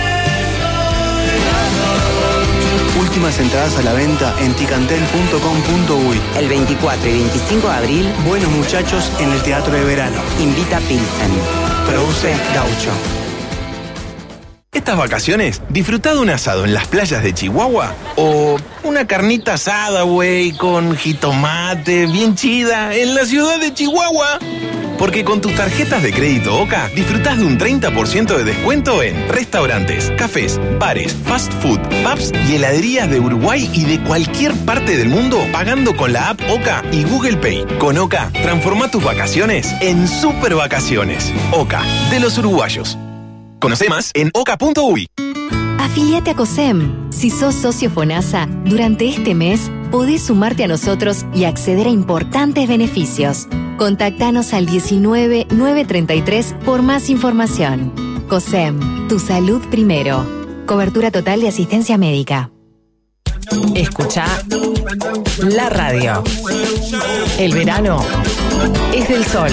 Últimas entradas a la venta en ticantel.com.uy. El 24 y 25 de abril, Buenos Muchachos en el Teatro de Verano. Invita Pilsen. Produce Gaucho. Estas vacaciones, disfrutá de un asado en las playas de Chihuahua o una carnita asada, güey, con jitomate, bien chida, en la ciudad de Chihuahua. Porque con tus tarjetas de crédito OCA, disfrutás de un 30% de descuento en restaurantes, cafés, bares, fast food, pubs y heladerías de Uruguay y de cualquier parte del mundo pagando con la app OCA y Google Pay. Con OCA, transforma tus vacaciones en super vacaciones. OCA, de los uruguayos. Conoce más en oca.uy. Afíliate a COSEM. Si sos socio FONASA, durante este mes podés sumarte a nosotros y acceder a importantes beneficios. Contactanos al 19 933 por más información. COSEM, tu salud primero. Cobertura total de asistencia médica. Escucha la radio. El verano es del sol.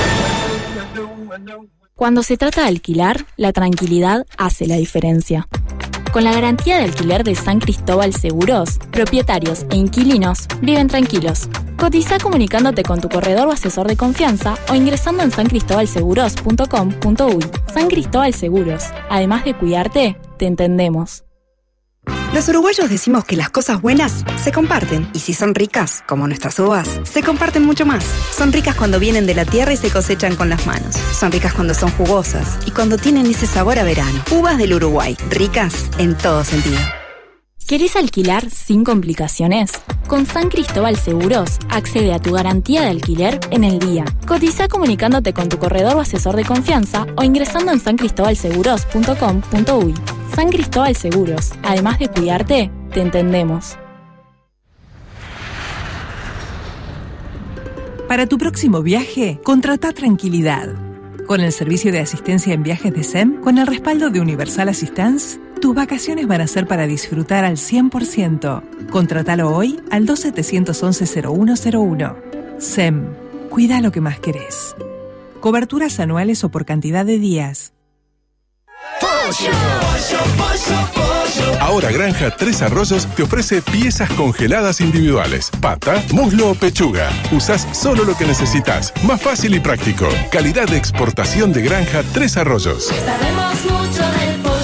Cuando se trata de alquilar, la tranquilidad hace la diferencia. Con la garantía de alquiler de San Cristóbal Seguros, propietarios e inquilinos viven tranquilos. Cotiza comunicándote con tu corredor o asesor de confianza o ingresando en sancristobalseguros.com.uy. San Cristóbal Seguros. Además de cuidarte, te entendemos. Los uruguayos decimos que las cosas buenas se comparten, y si son ricas, como nuestras uvas, se comparten mucho más. Son ricas cuando vienen de la tierra y se cosechan con las manos. Son ricas cuando son jugosas y cuando tienen ese sabor a verano. Uvas del Uruguay, ricas en todo sentido. ¿Querés alquilar sin complicaciones? Con San Cristóbal Seguros, accede a tu garantía de alquiler en el día. Cotiza comunicándote con tu corredor o asesor de confianza o ingresando en sancristobalseguros.com.uy. San Cristóbal Seguros. Además de cuidarte, te entendemos. Para tu próximo viaje, contrata tranquilidad. Con el servicio de asistencia en viajes de SEM, con el respaldo de Universal Assistance, tus vacaciones van a ser para disfrutar al 100%. Contratalo hoy al 2711-0101. SEM. Cuida lo que más querés. Coberturas anuales o por cantidad de días. Ahora Granja Tres Arroyos te ofrece piezas congeladas individuales. Pata, muslo o pechuga. Usás solo lo que necesitas. Más fácil y práctico. Calidad de exportación de Granja Tres Arroyos. Sabemos mucho del pollo.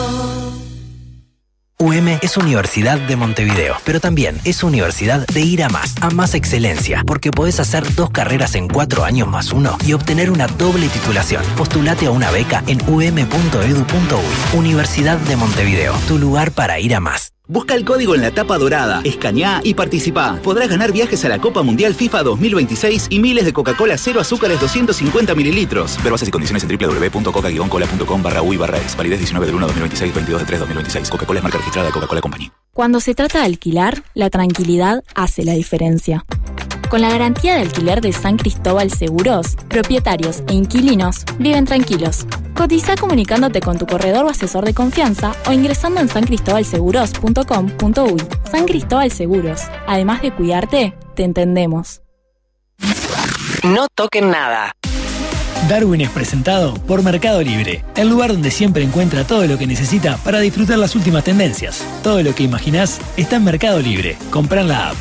UM es Universidad de Montevideo, pero también es Universidad de ir a más excelencia, porque podés hacer 2 carreras en 4 años más 1 y obtener una doble titulación. Postulate a una beca en um.edu.uy. Universidad de Montevideo, tu lugar para ir a más. Busca el código en la tapa dorada, escaneá y participá. Podrás ganar viajes a la Copa Mundial FIFA 2026 y miles de Coca-Cola 0 azúcares 250 mililitros. Ver bases y condiciones en www.coca-cola.com/uy/ex. Validez 19 del 1/2026, 22 del 3/2026. Coca-Cola es marca registrada de Coca-Cola Company. Cuando se trata de alquilar, la tranquilidad hace la diferencia. Con la garantía de alquiler de San Cristóbal Seguros, propietarios e inquilinos viven tranquilos. Cotiza comunicándote con tu corredor o asesor de confianza o ingresando en sancristobalseguros.com.uy. San Cristóbal Seguros. Además de cuidarte, te entendemos. No toquen nada. Darwin es presentado por Mercado Libre, el lugar donde siempre encuentra todo lo que necesita para disfrutar las últimas tendencias. Todo lo que imaginás está en Mercado Libre. Comprá en la app.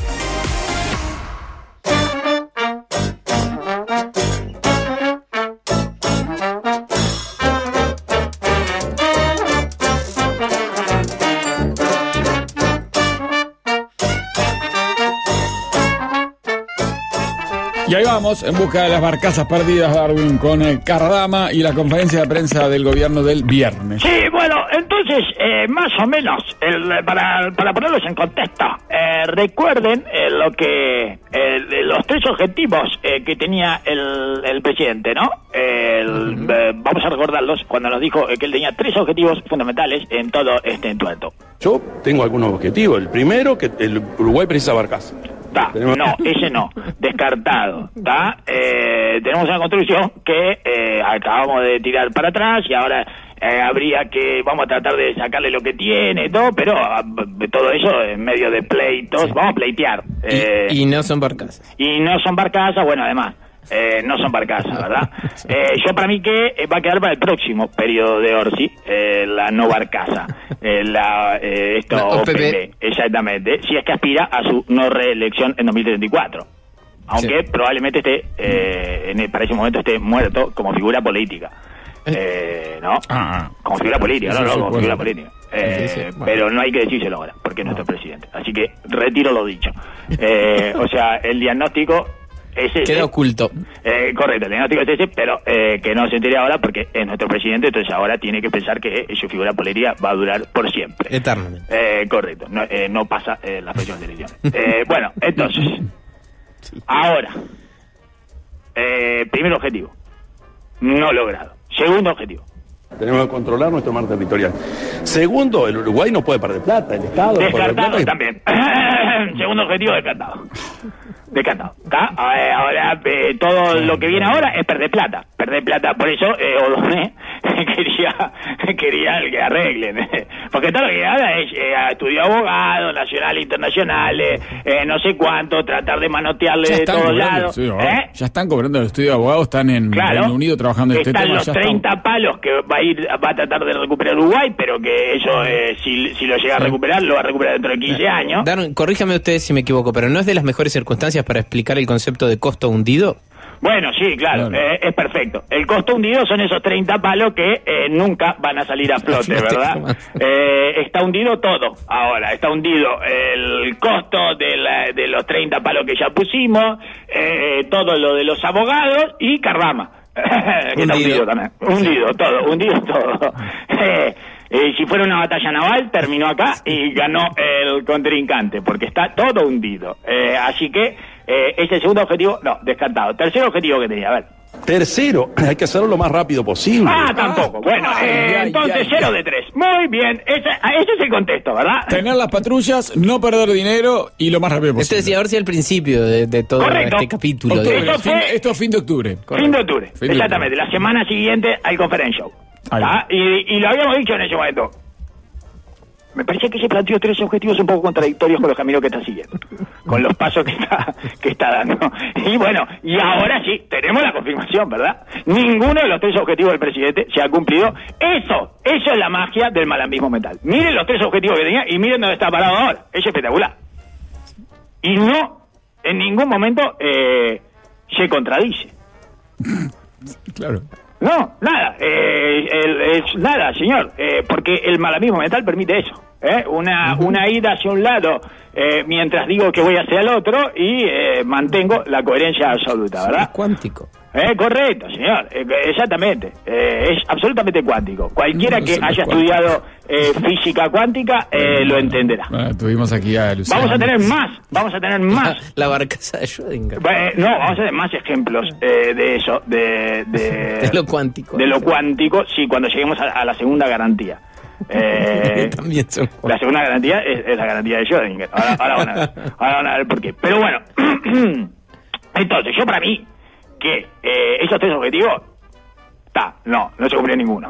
Y ahí vamos, en busca de las barcazas perdidas, Darwin, con el Cardama y la conferencia de prensa del gobierno del viernes. Sí, bueno, entonces, más o menos, para ponerlos en contexto, recuerden los 3 objetivos que tenía el presidente, ¿no? Vamos a recordarlos cuando nos dijo que él tenía 3 objetivos fundamentales en todo este entuerto. Yo tengo algunos objetivos. El primero, que el Uruguay precisa barcazas. No, ese no, descartado, ¿está? Tenemos una construcción que acabamos de tirar para atrás y ahora vamos a tratar de sacarle lo que tiene, todo, pero todo eso en medio de pleitos, vamos a pleitear. Y no son barcazas. Y no son barcazas, bueno, además. No son barcazas, ¿verdad? Yo para mí que va a quedar para el próximo periodo de Orsi, la no barcaza, OPP, exactamente, si es que aspira a su no reelección en 2034, aunque probablemente esté, para ese momento esté muerto como figura política, ¿no? Como figura política, como figura política. Pero no hay que decírselo ahora, porque es nuestro presidente, así que retiro lo dicho. O sea, el diagnóstico queda oculto. Correcto, el diagnóstico es ese, pero que no se entere ahora porque es nuestro presidente, entonces ahora tiene que pensar que su figura política va a durar por siempre. Eternamente. Correcto, no pasa las próximas elecciones. Bueno, entonces, ahora, primer objetivo, no logrado. Segundo objetivo, Tenemos que controlar nuestro mar territorial. Segundo, el Uruguay no puede perder plata, el Estado... Descartado también. Segundo objetivo, descartado. Ahora, todo lo que viene ahora es perder plata. Por eso, O'Donnell quería que arreglen. Porque todo lo que ahora es estudio abogado, nacional, internacionales, no sé cuánto, tratar de manotearle de todos lados. Ya están cobrando el estudio de abogados, están en Reino Unido trabajando en este tema. Están los 30 palos que va a tratar de recuperar Uruguay, pero que eso, si lo llega a recuperar, lo va a recuperar dentro de 15 años. Darwin, corríjame usted si me equivoco, pero ¿no es de las mejores circunstancias para explicar el concepto de costo hundido? Bueno, sí, claro. Es perfecto. El costo hundido son esos 30 palos que nunca van a salir a flote, ¿verdad? Está hundido todo ahora. Está hundido el costo de los 30 palos que ya pusimos, todo lo de los abogados y Cardama. Que está hundido también. Hundido todo. Si fuera una batalla naval, terminó acá y ganó el contrincante, porque está todo hundido. Así que ese segundo objetivo, no, descartado. Tercer objetivo que tenía, a ver. Tercero, hay que hacerlo lo más rápido posible. Tampoco. Bueno, entonces 0 de 3. Muy bien, ese es el contexto, ¿verdad? Tener las patrullas, no perder dinero y lo más rápido posible. Esto decía, a ver si al principio de todo este capítulo. Esto es fin de octubre. Fin de octubre, exactamente. La semana siguiente al Conference Show. Y lo habíamos dicho en ese momento. Me parece que se planteó 3 objetivos un poco contradictorios con los caminos que está siguiendo, con los pasos que está dando. Y bueno, y ahora sí, tenemos la confirmación, ¿verdad? Ninguno de los 3 objetivos del presidente se ha cumplido. Eso es la magia del malambismo mental. Miren los 3 objetivos que tenía y miren dónde está parado ahora. Es espectacular. Y no, en ningún momento se contradice. Claro. No, nada, nada, señor, porque el malambismo mental permite eso, una ida hacia un lado mientras digo que voy hacia el otro y mantengo la coherencia absoluta, ¿verdad? Es cuántico. Correcto, señor, exactamente, es absolutamente cuántico. Cualquiera que haya estudiado física cuántica lo entenderá. Tuvimos aquí a Luciano. Vamos a tener más. La barcaza de Schrödinger. No, vamos a tener más ejemplos de eso, de lo cuántico. De lo cuántico, sí, cuando lleguemos a la segunda garantía. También son... La segunda garantía es la garantía de Schrödinger. Ahora van a ver por qué. Pero bueno, entonces, yo para mí, que esos 3 objetivos, no se cumplió ninguno.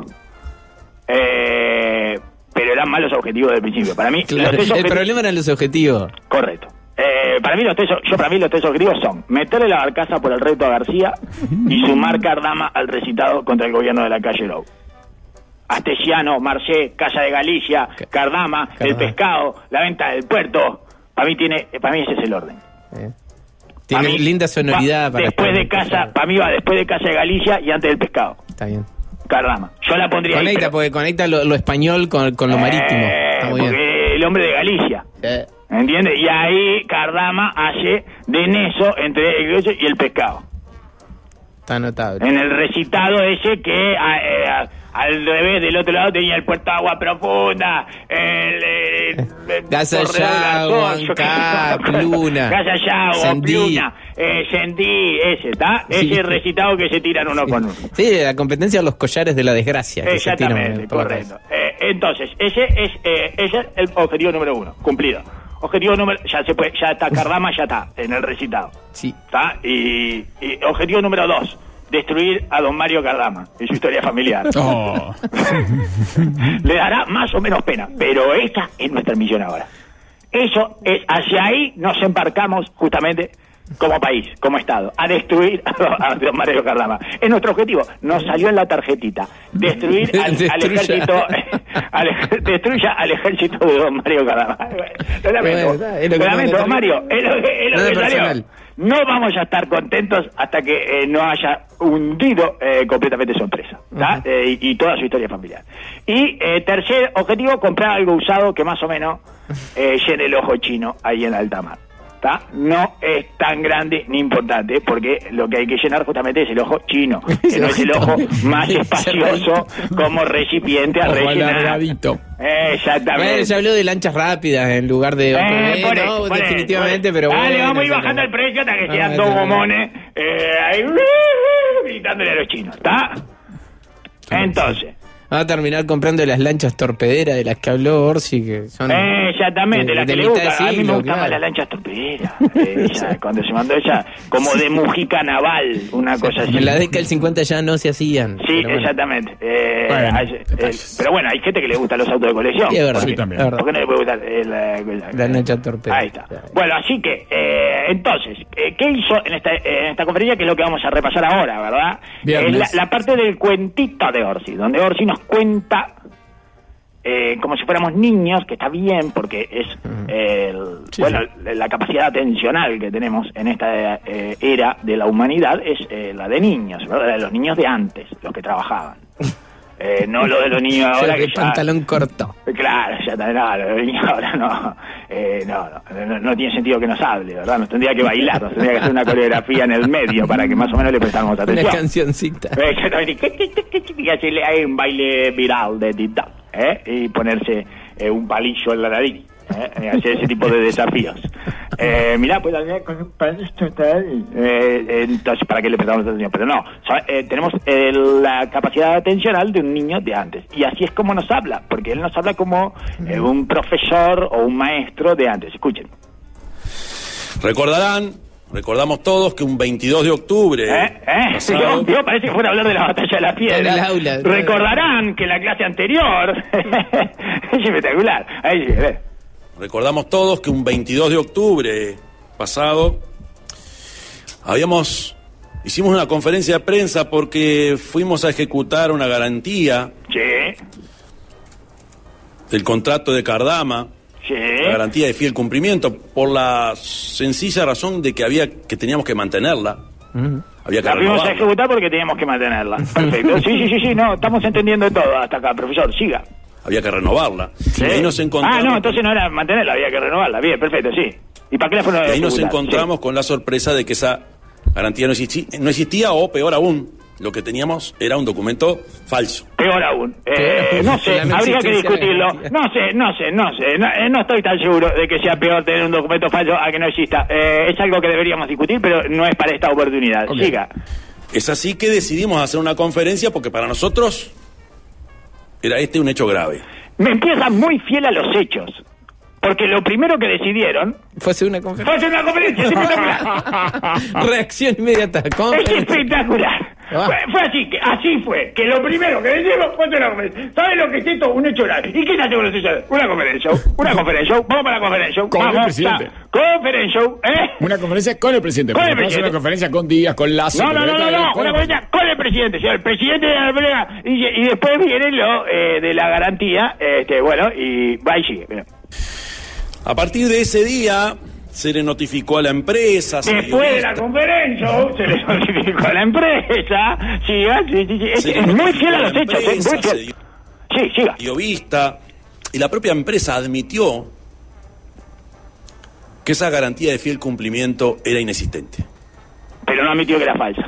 Pero eran malos objetivos del principio. Para mí, claro, el problema eran los objetivos. Correcto. Para mí los 3 objetivos son meterle la barcaza por el reto a García y sumar Cardama al recitado contra el gobierno de la calle Lou. Astesiano, Marché, Casa de Galicia, Cardama, el pescado, la venta del puerto. Para mí ese es el orden. Tiene linda sonoridad para después de casa, para mí va después de Casa de Galicia y antes del pescado. Está bien. Cardama. Yo la pondría conecta, porque conecta lo español con lo marítimo. Está muy porque bien. El hombre de Galicia. ¿Entiendes? Y ahí Cardama hace de neso entre el grueso y el pescado. Está notable. En el recitado ese que al revés del otro lado tenía el puerto de agua profunda, Gasallá, Huancá, Pluna, Gasallá, Pluna, Sendí, ese, ¿está? Sí. Ese recitado que se tiran uno con uno. Sí, la competencia de los collares de la desgracia. Exactamente, correcto. Entonces, ese es el objetivo número 1, cumplido. Objetivo número, ya está Cardama, ya está en el recitado. Sí. ¿Está? Y objetivo número 2, destruir a don Mario Cardama y su historia familiar. Oh. Le dará más o menos pena, pero esta es nuestra misión ahora. Eso es, hacia ahí nos embarcamos justamente como país, como Estado, a destruir a don Mario Cardama. Es nuestro objetivo. Nos salió en la tarjetita. Destruir al ejército, destruya al ejército de don Mario Cardama. Lo lamento, don Mario. Es lo que salió. No vamos a estar contentos hasta que no haya hundido completamente su empresa, y toda su historia familiar. Y tercer objetivo, comprar algo usado que más o menos llene el ojo chino ahí en alta mar. No es tan grande ni importante, porque lo que hay que llenar justamente es el ojo chino, que no es el ojo más espacioso como recipiente a rellenar. Exactamente. Se habló de lanchas rápidas en lugar de definitivamente, pero bueno. Dale, vamos a ir bajando el precio hasta que sean dos gomones ahí gritándole a los chinos, ¿está? Entonces, Va a terminar comprando las lanchas torpederas de las que habló Orsi, que son... Exactamente, las que le gustan. A mí me gustan más las lanchas torpederas. Cuando se mandó ella, como de Mujica Naval, una cosa así. En la década del 50 ya no se hacían. Sí, exactamente. Pero bueno, hay gente que le gustan los autos de colección. Sí, es verdad. Sí, también. ¿Por qué no le puede gustar la lancha torpedera? Ahí está. Bueno, así que, entonces, ¿qué hizo en esta conferencia? Que es lo que vamos a repasar ahora, ¿verdad? La parte del cuentito de Orsi, donde Orsi nos cuenta como si fuéramos niños, que está bien porque es la capacidad atencional que tenemos en esta era de la humanidad es la de niños, ¿verdad? La de los niños de antes, los que trabajaban. No lo de los niños ahora que pantalón corto. Claro, ya está, no, los niños ahora no tiene sentido que nos hable, ¿verdad? Nos tendría que bailar, nos tendría que hacer una coreografía en el medio para que más o menos le prestáramos atención. Una cancioncita. Y hacerle ahí un baile viral de TikTok, y ponerse un palillo en la nariz. Hacer ese tipo de desafíos. Mirá, pues con un palillo entonces, ¿para qué le prestamos atención? Pero no, tenemos la capacidad atencional de un niño de antes. Y así es como nos habla, porque él nos habla como un profesor o un maestro de antes. Escuchen. Recordamos todos que un 22 de octubre... Yo parece que fuera a hablar de la batalla de la piedra. En el aula. Recordarán que la clase anterior... Es espectacular. Ahí sí, Recordamos todos que un 22 de octubre pasado hicimos una conferencia de prensa porque fuimos a ejecutar una garantía del contrato de Cardama, la garantía de fiel cumplimiento, por la sencilla razón de que teníamos que mantenerla. Había que la fuimos a ejecutar porque teníamos que mantenerla. Perfecto. Sí, no, estamos entendiendo todo hasta acá, profesor, siga. Había que renovarla. Y ahí nos encontramos... no, entonces no era mantenerla, había que renovarla. Bien, perfecto, sí. ¿Y para qué la fueron a ejecutar? Y ahí nos encontramos con la sorpresa de que esa garantía no existía, o peor aún, lo que teníamos era un documento falso. Peor aún. No sé, habría que discutirlo. No estoy tan seguro de que sea peor tener un documento falso a que no exista. Es algo que deberíamos discutir, pero no es para esta oportunidad. Okay. Siga. Es así que decidimos hacer una conferencia porque para nosotros... era un hecho grave. Me empieza muy fiel a los hechos. Porque lo primero que decidieron... Fue hacer una conferencia. Es espectacular. Reacción inmediata. Es espectacular. Fue así fue. Que lo primero que decidieron fue hacer una conferencia. ¿Sabes lo que es esto? Un hecho grave. ¿Y qué se hace con los hechos? Una conferencia. Vamos para la conferencia. Con el presidente. Conferencia. Una conferencia con el presidente. Con el presidente. Una conferencia con Díaz, con Lazo. No. Una conferencia con el presidente. El presidente de la República. Y después viene lo de la garantía. Y va y sigue. Mira. A partir de ese día se le notificó a la empresa. Después de la conferencia se le notificó a la empresa. Sí. Es muy fiel a los hechos. Muy fiel. Sí, siga. Dio vista. Y la propia empresa admitió que esa garantía de fiel cumplimiento era inexistente. Pero no admitió que era falsa.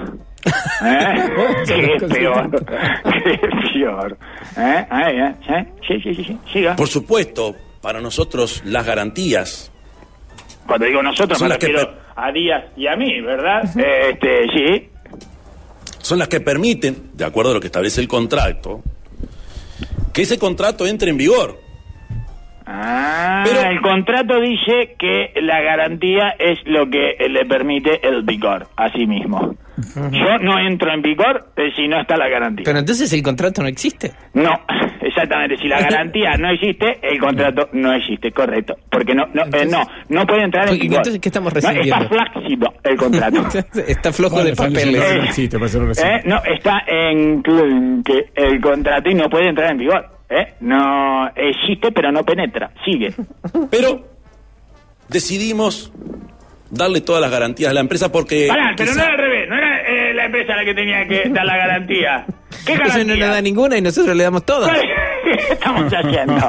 Qué peor. Sí. Siga. Por supuesto. Para nosotros, las garantías... Cuando digo nosotros, me refiero a Díaz y a mí, ¿verdad? Sí. Son las que permiten, de acuerdo a lo que establece el contrato, que ese contrato entre en vigor. Pero el contrato dice que la garantía es lo que le permite el vigor, así mismo. Yo no entro en vigor si no está la garantía. Pero entonces el contrato no existe. No, exactamente. Si la garantía no existe, el contrato no existe, correcto. Porque no puede entrar en vigor. Entonces, ¿qué estamos recibiendo? Está flácido el contrato. Está flojo de papeles. No, está en que el contrato y no puede entrar en vigor. No existe, pero no penetra. Sigue. Pero decidimos darle todas las garantías a la empresa porque... pero no era al revés. No era la empresa la que tenía que dar la garantía. ¿Qué garantía? Eso no le da ninguna y nosotros le damos todas. ¿Qué estamos haciendo?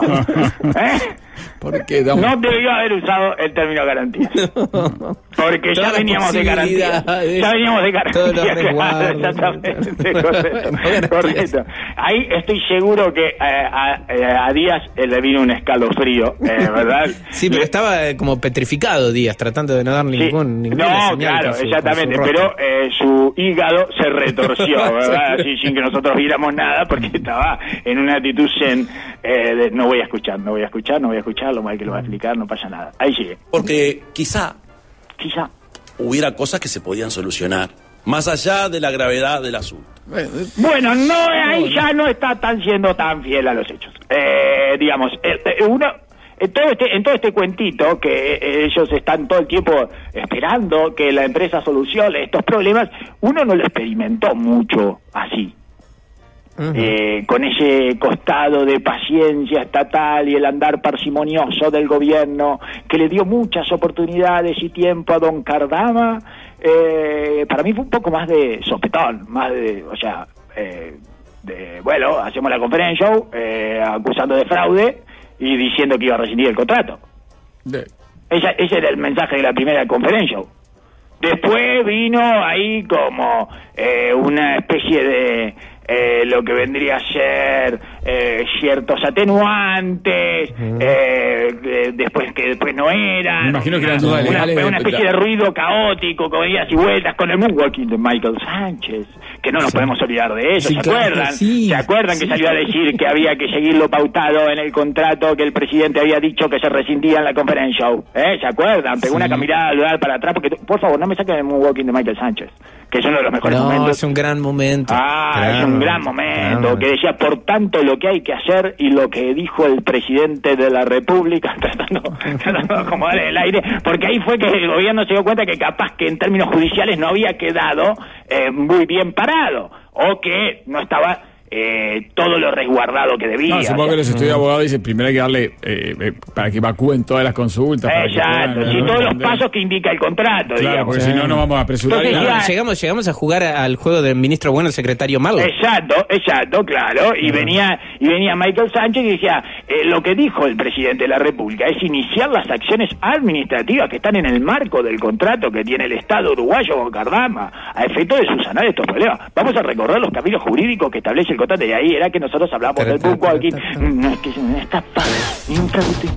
No debió haber usado el término garantía. Porque ya veníamos de garantía. Ya veníamos de garantía. Claro, exactamente. Correcto. Ahí estoy seguro que a Díaz le vino un escalofrío, ¿verdad? Sí, pero estaba como petrificado Díaz, tratando de no dar ninguna señal. Claro, exactamente. Pero su hígado se retorció, ¿verdad? Así, sin que nosotros viéramos nada, porque estaba en una actitud zen de no voy a escuchar, lo mal que lo va a explicar, no pasa nada. Ahí sigue. Porque quizá hubiera cosas que se podían solucionar, más allá de la gravedad del asunto. Bueno, ahí ya no está siendo tan fiel a los hechos. Digamos, en todo este cuentito que ellos están todo el tiempo esperando que la empresa solucione estos problemas, uno no lo experimentó mucho así. Con ese costado de paciencia estatal y el andar parsimonioso del gobierno que le dio muchas oportunidades y tiempo a don Cardama, para mí fue un poco más de sopetón, más de, bueno, hacemos la conferencia show acusando de fraude y diciendo que iba a rescindir el contrato. Ese era el mensaje de la primera conferencia show. Después vino ahí como una especie de lo que vendría a ser ciertos atenuantes, después no eran. Me imagino que eran una especie de ruido caótico, con idas y vueltas, con el moonwalking de Michael Sánchez, que no nos podemos olvidar de eso. ¿Se acuerdan? ¿Se acuerdan que salió a decir que había que seguir lo pautado en el contrato que el presidente había dicho que se rescindía en la conference show? ¿Se acuerdan? Pegó una caminada al lugar para atrás, porque por favor no me saquen el moonwalking de Michael Sánchez, que es uno de los mejores momentos. Es un gran momento. Es un gran momento, que decía, por tanto, lo que hay que hacer y lo que dijo el presidente de la República, tratando de acomodar el aire, porque ahí fue que el gobierno se dio cuenta que capaz que en términos judiciales no había quedado muy bien parado, o que no estaba todo lo resguardado que debía. Supongo que los estudios de abogados dicen primero hay que darle para que evacúen todas las consultas. Exacto, todos los pasos que indica el contrato. Claro, digamos. Porque si no, no vamos a apresurar. Entonces, llegamos a jugar al juego del ministro bueno, el secretario malo. Exacto, claro. Y venía Michael Sánchez y decía, lo que dijo el presidente de la República es iniciar las acciones administrativas que están en el marco del contrato que tiene el Estado uruguayo con Cardama, a efecto de subsanar estos problemas. Vamos a recorrer los caminos jurídicos que establece el contrato, y ahí era que nosotros hablábamos del bookwalking. No es que se me escapa ni un fraude,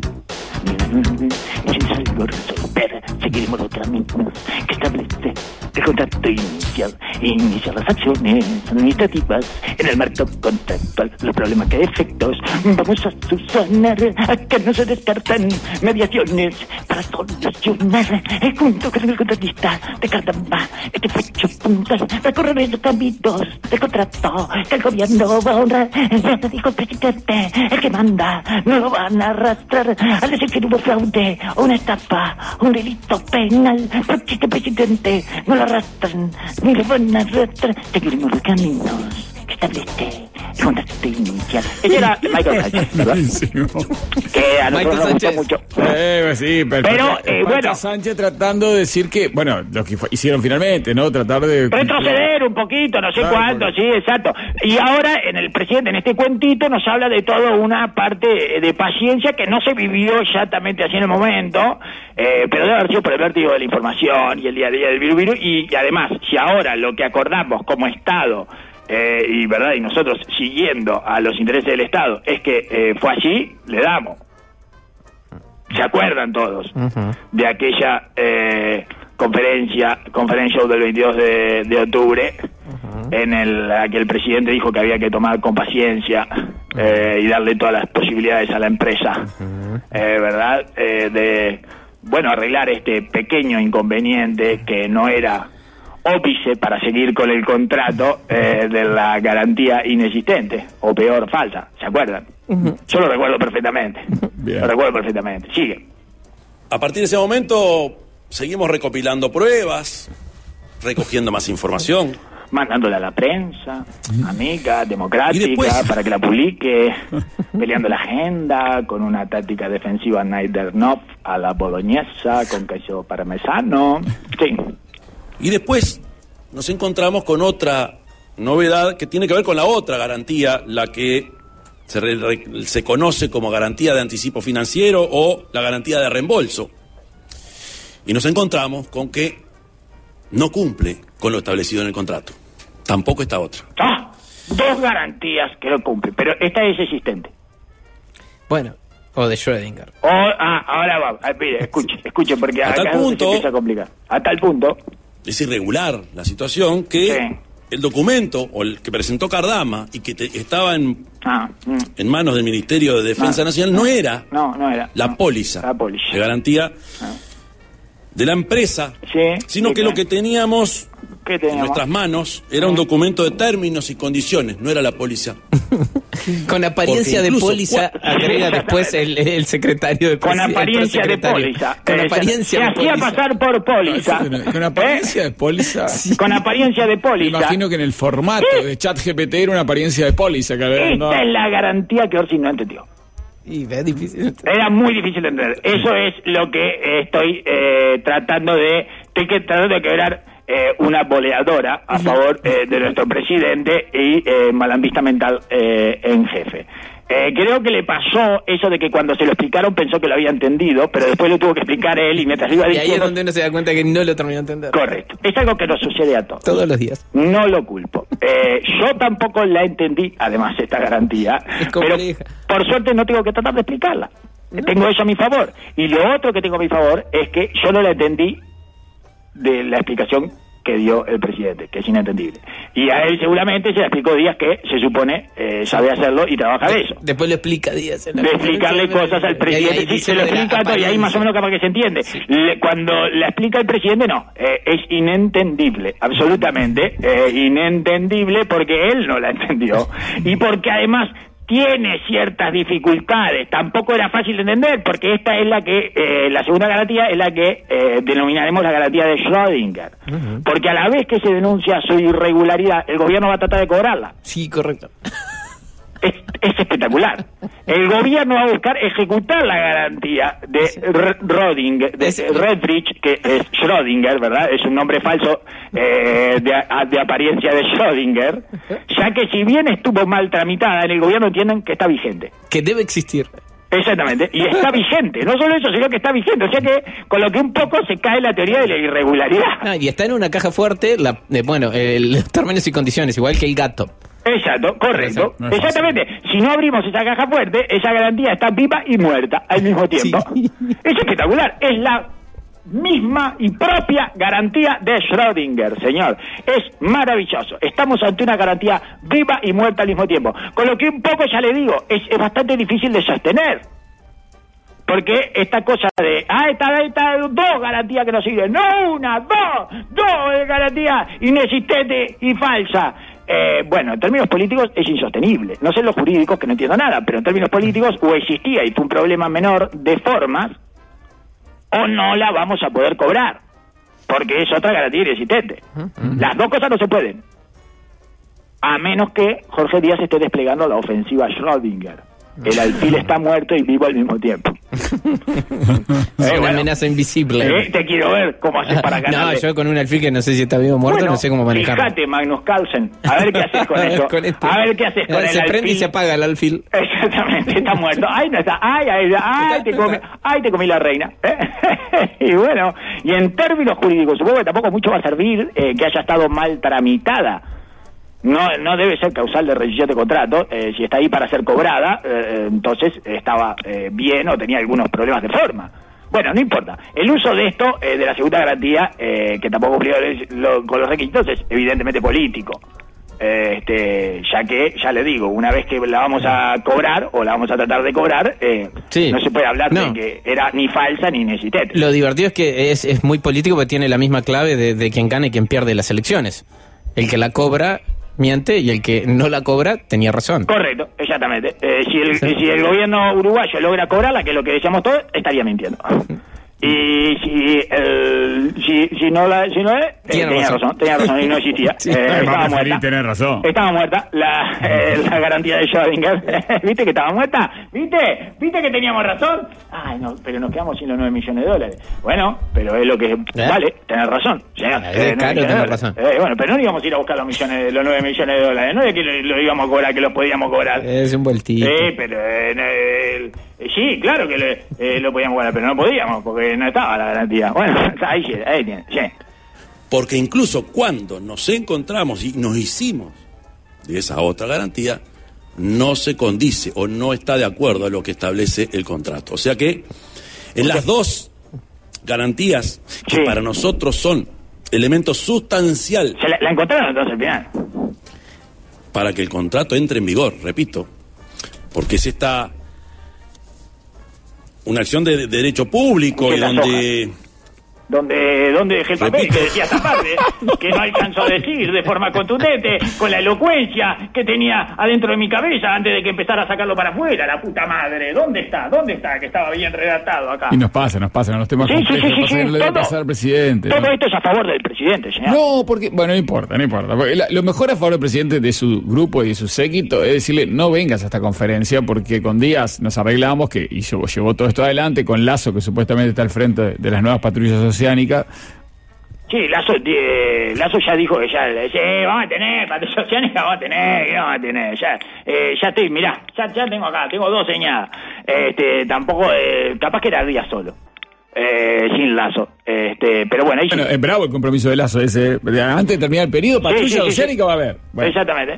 ni es algo resolver. Seguiremos los caminos que establece el contrato inicial e iniciar las acciones administrativas en el marco contractual. Los problemas que efectos vamos a subsanar, a que no se descartan mediaciones para solucionar junto con el contratista de Cardama este fecho puntual. Recorrer los caminos del contrato que el gobierno va a honrar. Ya te dijo el presidente, el que manda, no lo van a arrastrar al decir que no hubo fraude o una estafa, un delito penal, porque este presidente no lo arrastran ni lo van a arrastrar. Seguiremos los caminos que establece el contrato inicial. Ese era Michael Sánchez, ¿verdad? Que a nosotros nos gustó mucho. Sí, pero bueno, Sánchez tratando de decir que, bueno, lo que hicieron finalmente, ¿no? Tratar de retroceder un poquito, no sé cuánto, sí, exacto. Y ahora en el presidente, en este cuentito, nos habla de toda una parte de paciencia que no se vivió exactamente así en el momento, pero debe haber sido por el vértigo de la información y el día a día del virus. Y además, si ahora lo que acordamos como Estado y nosotros siguiendo a los intereses del Estado es que fue así, le damos. ¿Se acuerdan todos de aquella conferencia show del 22 de octubre en la que el presidente dijo que había que tomar con paciencia y darle todas las posibilidades a la empresa, ¿verdad? De arreglar este pequeño inconveniente que no era óbice para seguir con el contrato de la garantía inexistente, o peor, falsa, ¿se acuerdan? Yo lo recuerdo perfectamente. Lo recuerdo perfectamente. Sigue. A partir de ese momento seguimos recopilando pruebas, recogiendo más información, mandándola a la prensa, amiga, democrática, para que la publique, peleando la agenda con una táctica defensiva Najdernov a la boloñesa con queso parmesano. Sí. Y después nos encontramos con otra novedad que tiene que ver con la otra garantía, la que se conoce como garantía de anticipo financiero o la garantía de reembolso. Y nos encontramos con que no cumple con lo establecido en el contrato. Tampoco esta otra. Dos garantías que no cumplen, pero esta es existente. Bueno, o de Schrödinger. Ahora va. Mire, escuche, porque a tal acá punto, se empieza a complicar. A tal punto. Es irregular la situación que el documento o el que presentó Cardama y que estaba en manos del Ministerio de Defensa Nacional no era la póliza de garantía de la empresa, sino que lo que teníamos en nuestras manos era un documento de términos y condiciones, no era la póliza. Con apariencia de póliza, agrega después el secretario de Con apariencia de póliza. Con apariencia de póliza. Se hacía pasar por póliza. Con apariencia de póliza. Con apariencia de póliza. Me imagino que en el formato de ChatGPT era una apariencia de póliza. Esta es la garantía que Orsi no entendió. Y es difícil. Era muy difícil de entender. Eso es lo que estoy tratando de quebrar. Una boleadora a favor de nuestro presidente y malambista mental en jefe. Creo que le pasó eso de que cuando se lo explicaron pensó que lo había entendido, pero después lo tuvo que explicar él y mientras iba diciendo... Y ahí es donde uno se da cuenta que no lo terminó de entender. Correcto. Es algo que nos sucede a todos. Todos los días. No lo culpo. Yo tampoco la entendí, además, esta garantía. Pero por suerte no tengo que tratar de explicarla. Tengo eso a mi favor. Y lo otro que tengo a mi favor es que yo no la entendí de la explicación que dio el presidente, que es inentendible. Y a él seguramente se le explicó Díaz que se supone sabe hacerlo y trabaja de eso. Después le explica Díaz. De explicarle cosas al presidente. Sí, se lo explica todo y ahí más o menos capaz que se entiende. Sí. Cuando la explica el presidente, no. Es inentendible, absolutamente. Inentendible porque él no la entendió. Y porque además tiene ciertas dificultades, tampoco era fácil de entender, porque esta es la que, la segunda garantía es la que denominaremos la garantía de Schrödinger, porque a la vez que se denuncia su irregularidad, el gobierno va a tratar de cobrarla. Sí, correcto. Es espectacular. El gobierno va a buscar ejecutar la garantía de Redbridge, que es Schrödinger, ¿verdad? Es un nombre falso de apariencia de Schrödinger, ya que si bien estuvo mal tramitada en el gobierno entienden que está vigente. Que debe existir. Exactamente, y está vigente, no solo eso, sino que está vigente, o sea que con lo que un poco se cae la teoría de la irregularidad. Y está en una caja fuerte, los términos y condiciones, igual que el gato. Exacto, correcto, exactamente. Si no abrimos esa caja fuerte, esa garantía está viva y muerta al mismo tiempo. Sí. Es espectacular, es la misma y propia garantía de Schrödinger, señor. Es maravilloso. Estamos ante una garantía viva y muerta al mismo tiempo. Con lo que un poco, ya le digo, es bastante difícil de sostener. Porque esta cosa de, está dos garantías que no sirven. No una, dos garantías inexistente y falsa. Bueno, en términos políticos es insostenible. No sé en los jurídicos, que no entiendo nada, pero en términos políticos o existía y fue un problema menor de formas, o no la vamos a poder cobrar, porque es otra garantía inexistente. Las dos cosas no se pueden, a menos que Jorge Díaz esté desplegando la ofensiva Schrödinger. El alfil está muerto y vivo al mismo tiempo. Es una amenaza invisible. Te quiero ver cómo haces para ganarle. No, yo con un alfil que no sé si está vivo o muerto, no sé cómo manejarlo. Fíjate, Magnus Carlsen, a ver qué haces con eso. A ver qué haces con el alfil. Se prende y se apaga el alfil. Exactamente, está muerto. Ay, no está. Ay, te comí la reina. Y bueno, y en términos jurídicos, supongo que tampoco mucho va a servir que haya estado mal tramitada. No debe ser causal de rescisión de contrato. Si está ahí para ser cobrada, entonces estaba bien o tenía algunos problemas de forma. Bueno, no importa. El uso de esto, de la segunda garantía, que tampoco cumplió con los requisitos, es evidentemente político. Ya que, ya le digo, una vez que la vamos a cobrar o la vamos a tratar de cobrar, no se puede hablar de que era ni falsa ni inexistente. Lo divertido es que es muy político porque tiene la misma clave de quien gana y quien pierde las elecciones. El que la cobra miente y el que no la cobra tenía razón. Correcto, exactamente. Si el gobierno uruguayo logra cobrarla, que es lo que decíamos todos, estaría mintiendo. Y si no tenía razón, y no existía. Estaba muerta. Tenés razón. Estaba muerta la garantía de Schrödinger. ¿Viste que estaba muerta? ¿Viste que teníamos razón? Ay, no, pero nos quedamos sin los 9 millones de dólares. Bueno, pero es lo que vale, tenés razón. Es caro tener razón. Bueno, pero no íbamos a ir a buscar los 9 millones de dólares. No es que lo íbamos a cobrar, que los podíamos cobrar. Es un vueltito. Pero sí, claro que lo podíamos cobrar, pero no podíamos porque no estaba la garantía. Bueno, ahí tiene. Sí. Porque incluso cuando nos encontramos y nos hicimos de esa otra garantía, no se condice o no está de acuerdo a lo que establece el contrato. O sea que en las dos garantías que para nosotros son elementos sustancial. La encontraron entonces al final. Para que el contrato entre en vigor, repito. Porque es una acción de derecho público y donde dejé el papel que decía esta parte, que no alcanzó a decir de forma contundente, con la elocuencia que tenía adentro de mi cabeza antes de que empezara a sacarlo para afuera, la puta madre. ¿Dónde está? Que estaba bien redactado acá. Y nos pasa en los temas complejos, no le debe pasar al presidente. Todo esto es a favor del presidente, señor. No, porque, bueno, no importa. Porque lo mejor a favor del presidente, de su grupo y de su séquito, es decirle, no vengas a esta conferencia, porque con Díaz nos arreglamos, y llevó todo esto adelante, con Lasso, que supuestamente está al frente de las nuevas patrullas oceánicas. Sí, Lasso ya dijo que vamos a tener patrulla oceánica, vamos a tener, ya estoy, mirá, ya tengo 2 señadas. Tampoco, capaz que era Díaz solo. Sin Lasso, pero bueno, es bravo el compromiso de Lasso ese. Antes de terminar el periodo, patrulla oceánica va a haber. Bueno. Exactamente,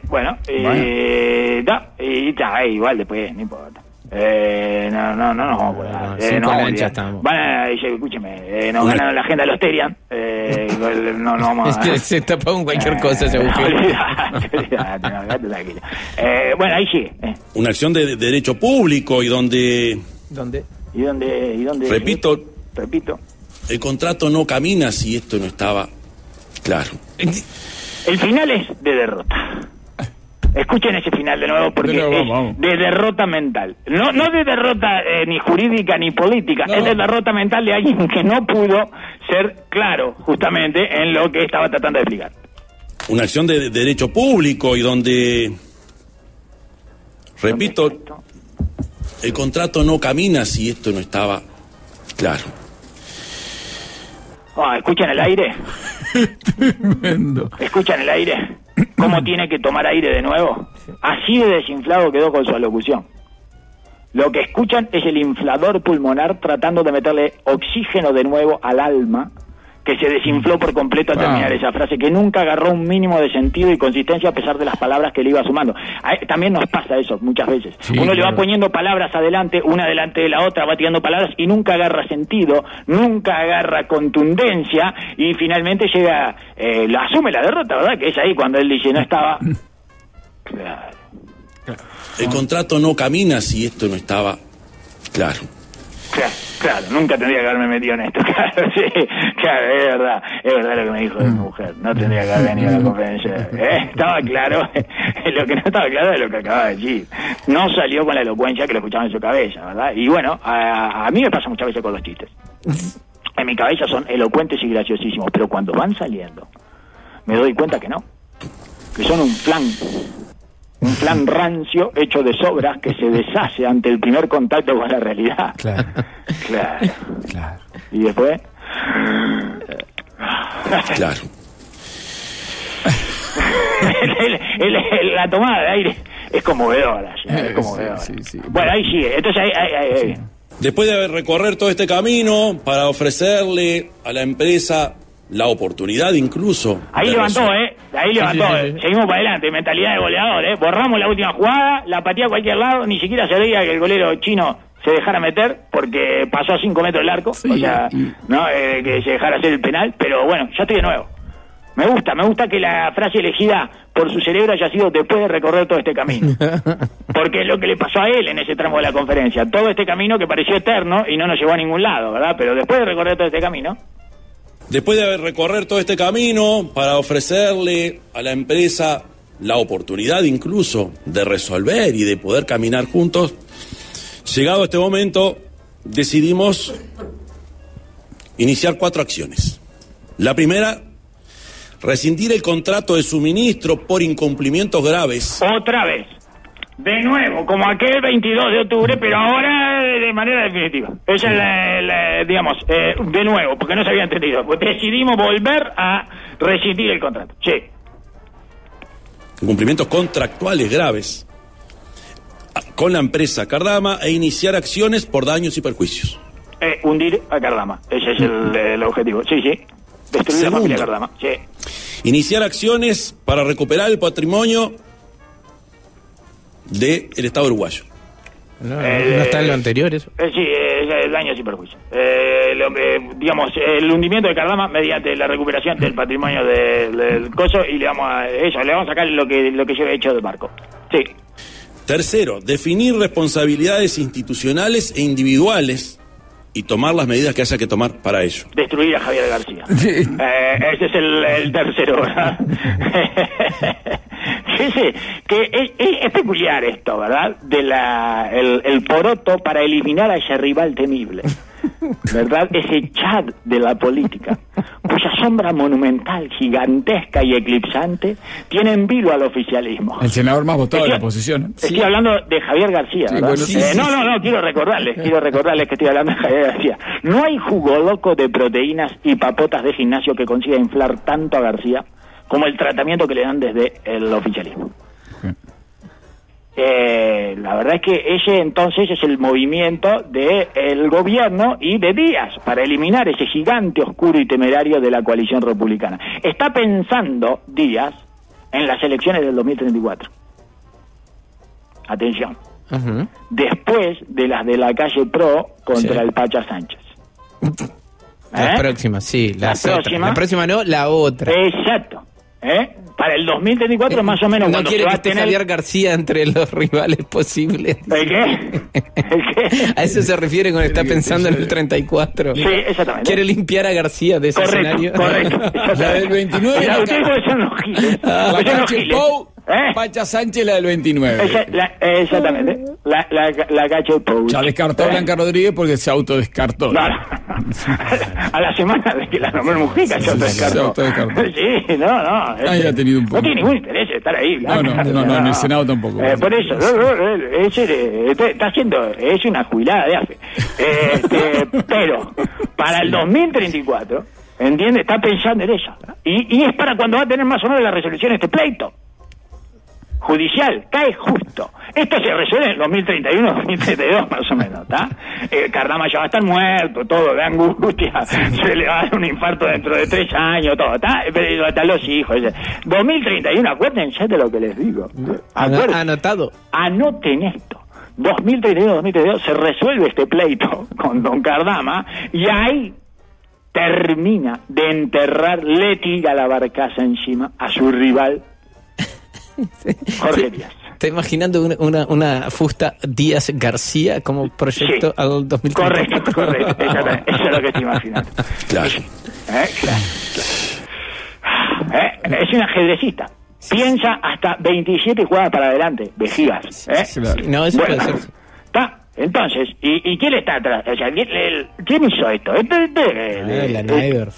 igual después, no importa. No nos vamos a acordar. Escúcheme, nos ganaron la agenda de los Terian. No vamos a... Se tapa con cualquier cosa ese agujero. Tranquilo. Bueno, ahí sigue. Una acción de derecho público y donde... ¿Dónde? ¿Y dónde? Repito. El contrato no camina si esto no estaba claro. El final es de derrota. Escuchen ese final de nuevo porque es de derrota mental. No de derrota ni jurídica ni política, es de derrota mental de alguien que no pudo ser claro justamente en lo que estaba tratando de explicar. Una acción de derecho público y donde, repito, el contrato no camina si esto no estaba claro. ¿Escuchan el aire? Tremendo. ¿Escuchan el aire? ¿Cómo tiene que tomar aire de nuevo? Así de desinflado quedó con su alocución. Lo que escuchan es el inflador pulmonar tratando de meterle oxígeno de nuevo al alma, que se desinfló por completo al terminar esa frase, que nunca agarró un mínimo de sentido y consistencia a pesar de las palabras que le iba sumando. También nos pasa eso muchas veces. Uno le va poniendo palabras adelante, una delante de la otra, va tirando palabras y nunca agarra sentido, nunca agarra contundencia y finalmente asume la derrota, ¿verdad? Que es ahí cuando él dice, no estaba... Claro. El contrato no camina si esto no estaba claro. Claro, nunca tendría que haberme metido en esto, claro, es verdad lo que me dijo de mi mujer, no tendría que haber venido a la conferencia, estaba claro, lo que no estaba claro es lo que acababa de decir, no salió con la elocuencia que lo escuchaba en su cabeza, ¿verdad? Y bueno, a mí me pasa muchas veces con los chistes, en mi cabeza son elocuentes y graciosísimos, pero cuando van saliendo, me doy cuenta que no, que son un plan rancio hecho de sobras que se deshace ante el primer contacto con la realidad. Claro. Y después... Claro. La tomada de aire es conmovedora. Sí. Bueno, ahí sigue. Entonces ahí. Después de recorrer todo este camino para ofrecerle a la empresa la oportunidad incluso... Ahí levantó, Sí. Seguimos para adelante, mentalidad de goleador, Borramos la última jugada, la pateé a cualquier lado, ni siquiera se veía que el golero chino se dejara meter, porque pasó a 5 metros el arco, que se dejara hacer el penal, pero bueno, ya estoy de nuevo. Me gusta que la frase elegida por su cerebro haya sido después de recorrer todo este camino. Porque es lo que le pasó a él en ese tramo de la conferencia. Todo este camino que pareció eterno y no nos llevó a ningún lado, ¿verdad? Pero después de recorrer todo este camino... Después de recorrer todo este camino para ofrecerle a la empresa la oportunidad incluso de resolver y de poder caminar juntos, llegado este momento, decidimos iniciar 4 acciones. La primera, rescindir el contrato de suministro por incumplimientos graves. Otra vez. De nuevo, como aquel 22 de octubre, pero ahora de manera definitiva. Esa es digamos, de nuevo, porque no se había entendido. Decidimos volver a rescindir el contrato. Sí. Incumplimientos contractuales graves con la empresa Cardama e iniciar acciones por daños y perjuicios. Hundir a Cardama. Ese es el objetivo. Sí. Destruir la familia Cardama. Sí. Iniciar acciones para recuperar el patrimonio del Estado uruguayo. No está en lo anterior eso. Sí, el daño sin perjuicio. Digamos, el hundimiento de Cardama mediante la recuperación del patrimonio del coso, y le vamos a sacar lo que yo he hecho del barco. Sí. Tercero, definir responsabilidades institucionales e individuales y tomar las medidas que haya que tomar para ello. Destruir a Javier García. Sí. Ese es el tercero, ¿verdad? Fíjese que es peculiar esto, ¿verdad? El poroto para eliminar a ese rival temible, ¿verdad? Ese Chad de la política, cuya sombra monumental, gigantesca y eclipsante tiene en vilo al oficialismo. El senador más votado de la oposición. Estoy hablando de Javier García, ¿verdad? Sí, bueno, no, quiero recordarles que estoy hablando de Javier García. No hay jugo loco de proteínas y papotas de gimnasio que consiga inflar tanto a García como el tratamiento que le dan desde el oficialismo. La verdad es que ese entonces es el movimiento del gobierno y de Díaz para eliminar ese gigante oscuro y temerario de la coalición republicana. Está pensando Díaz en las elecciones del 2034. Atención. Uh-huh. Después de las de la calle Pro contra el Pacha Sánchez. La próxima, sí. La próxima no, la otra. Exacto. Para el 2034 más o menos. No quiere que esté Javier García entre los rivales posibles. ¿El qué? A eso se refiere cuando está pensando en el 34. Sí, exactamente. Quiere limpiar a García de ese escenario. Correcto. La del 29. Ustedes son los giles. La calle Pou, Pacha Sánchez, la del 29. Exactamente. La calle Pou. Ya descartó a Blanca Rodríguez porque se autodescartó. Claro. A la semana de que la nombró Mujica se autodescartó. Sí, no. Ha tenido un poco. No tiene ningún interés de estar ahí. No, en el Senado tampoco. Por eso, está haciendo, es una jubilada de AFE. Pero para el 2034, ¿entiende? Está pensando en eso. Y es para cuando va a tener más o menos la resolución de este pleito judicial, cae justo. Esto se resuelve en el 2031, 2032 más o menos, ¿está? Cardama ya va a estar muerto, todo, de angustia, se le va a dar un infarto dentro de 3 años, todo, ¿está? Hasta los hijos. 2031, acuérdense de lo que les digo. Anotado. Anoten esto. 2031, 2032 se resuelve este pleito con don Cardama y ahí termina de enterrar, le tira la barcaza encima a su rival Jorge Díaz. Está imaginando una fusta Díaz García como proyecto al 2034. Correcto. Eso es lo que estoy imaginando. Claro. Es un ajedrecista. Piensa hasta 27 jugadas para adelante, vejigas. No, eso puede ser. Está. Entonces, ¿y quién está atrás? O sea, ¿quién hizo esto? Esto es de Díaz,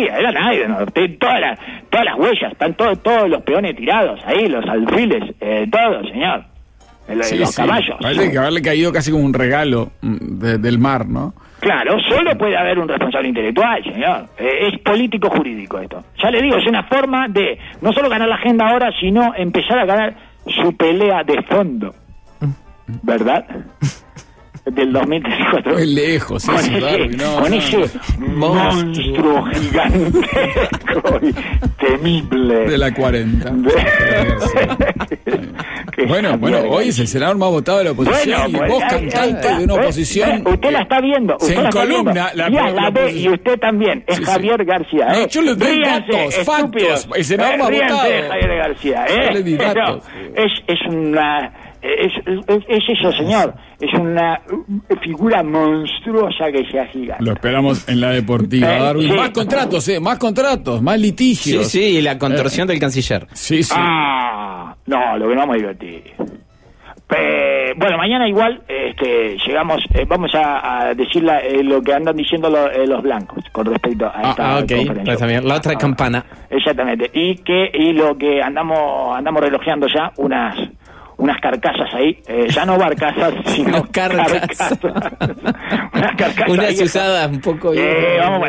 todas las huellas, están todos los peones tirados ahí, los alfiles, todo, señor. Los caballos. Parece que haberle caído casi como un regalo del mar, ¿no? Claro, solo puede haber un responsable intelectual, señor. Es político jurídico esto. Ya le digo, es una forma de no solo ganar la agenda ahora, sino empezar a ganar su pelea de fondo. ¿Verdad? Del 2034. Muy lejos, con ese monstruo gigantesco y temible de la 40. Bueno, hoy es el senador más votado de la oposición, y vos, cantante de una oposición. Usted la está viendo. Se encolumna la ve, y usted también. Es Javier García. No, yo le doy factos. El senador más votado. Javier García. Es una... Es eso, señor. Es una figura monstruosa que sea gigante. Lo esperamos en la deportiva, Darwin. Sí. Más contratos, más litigios. Sí, y la contorsión del canciller. Sí. No, lo que no vamos a divertir. Bueno, mañana igual llegamos, vamos a decir lo que andan diciendo los blancos con respecto a esta conferencia. La otra campana. Exactamente. Y lo que andamos relojeando ya unas carcasas ahí, ya no barcasas, sino carcasas. Unas carcasas. Unas usadas un poco bien. Vamos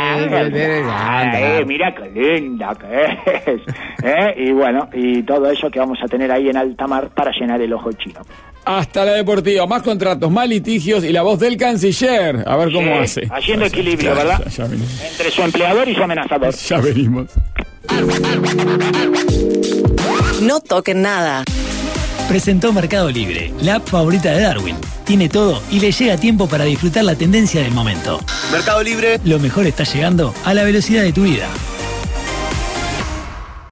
para mira qué linda que es. Y bueno, y todo eso que vamos a tener ahí en alta mar para llenar el ojo chino. Hasta la deportiva, más contratos, más litigios y la voz del canciller. A ver cómo hace. Haciendo equilibrio, ¿verdad? Ya entre su empleador y su amenazador. Ya venimos. No toquen nada. Presentó Mercado Libre, la app favorita de Darwin. Tiene todo y le llega a tiempo para disfrutar la tendencia del momento. Mercado Libre. Lo mejor está llegando a la velocidad de tu vida.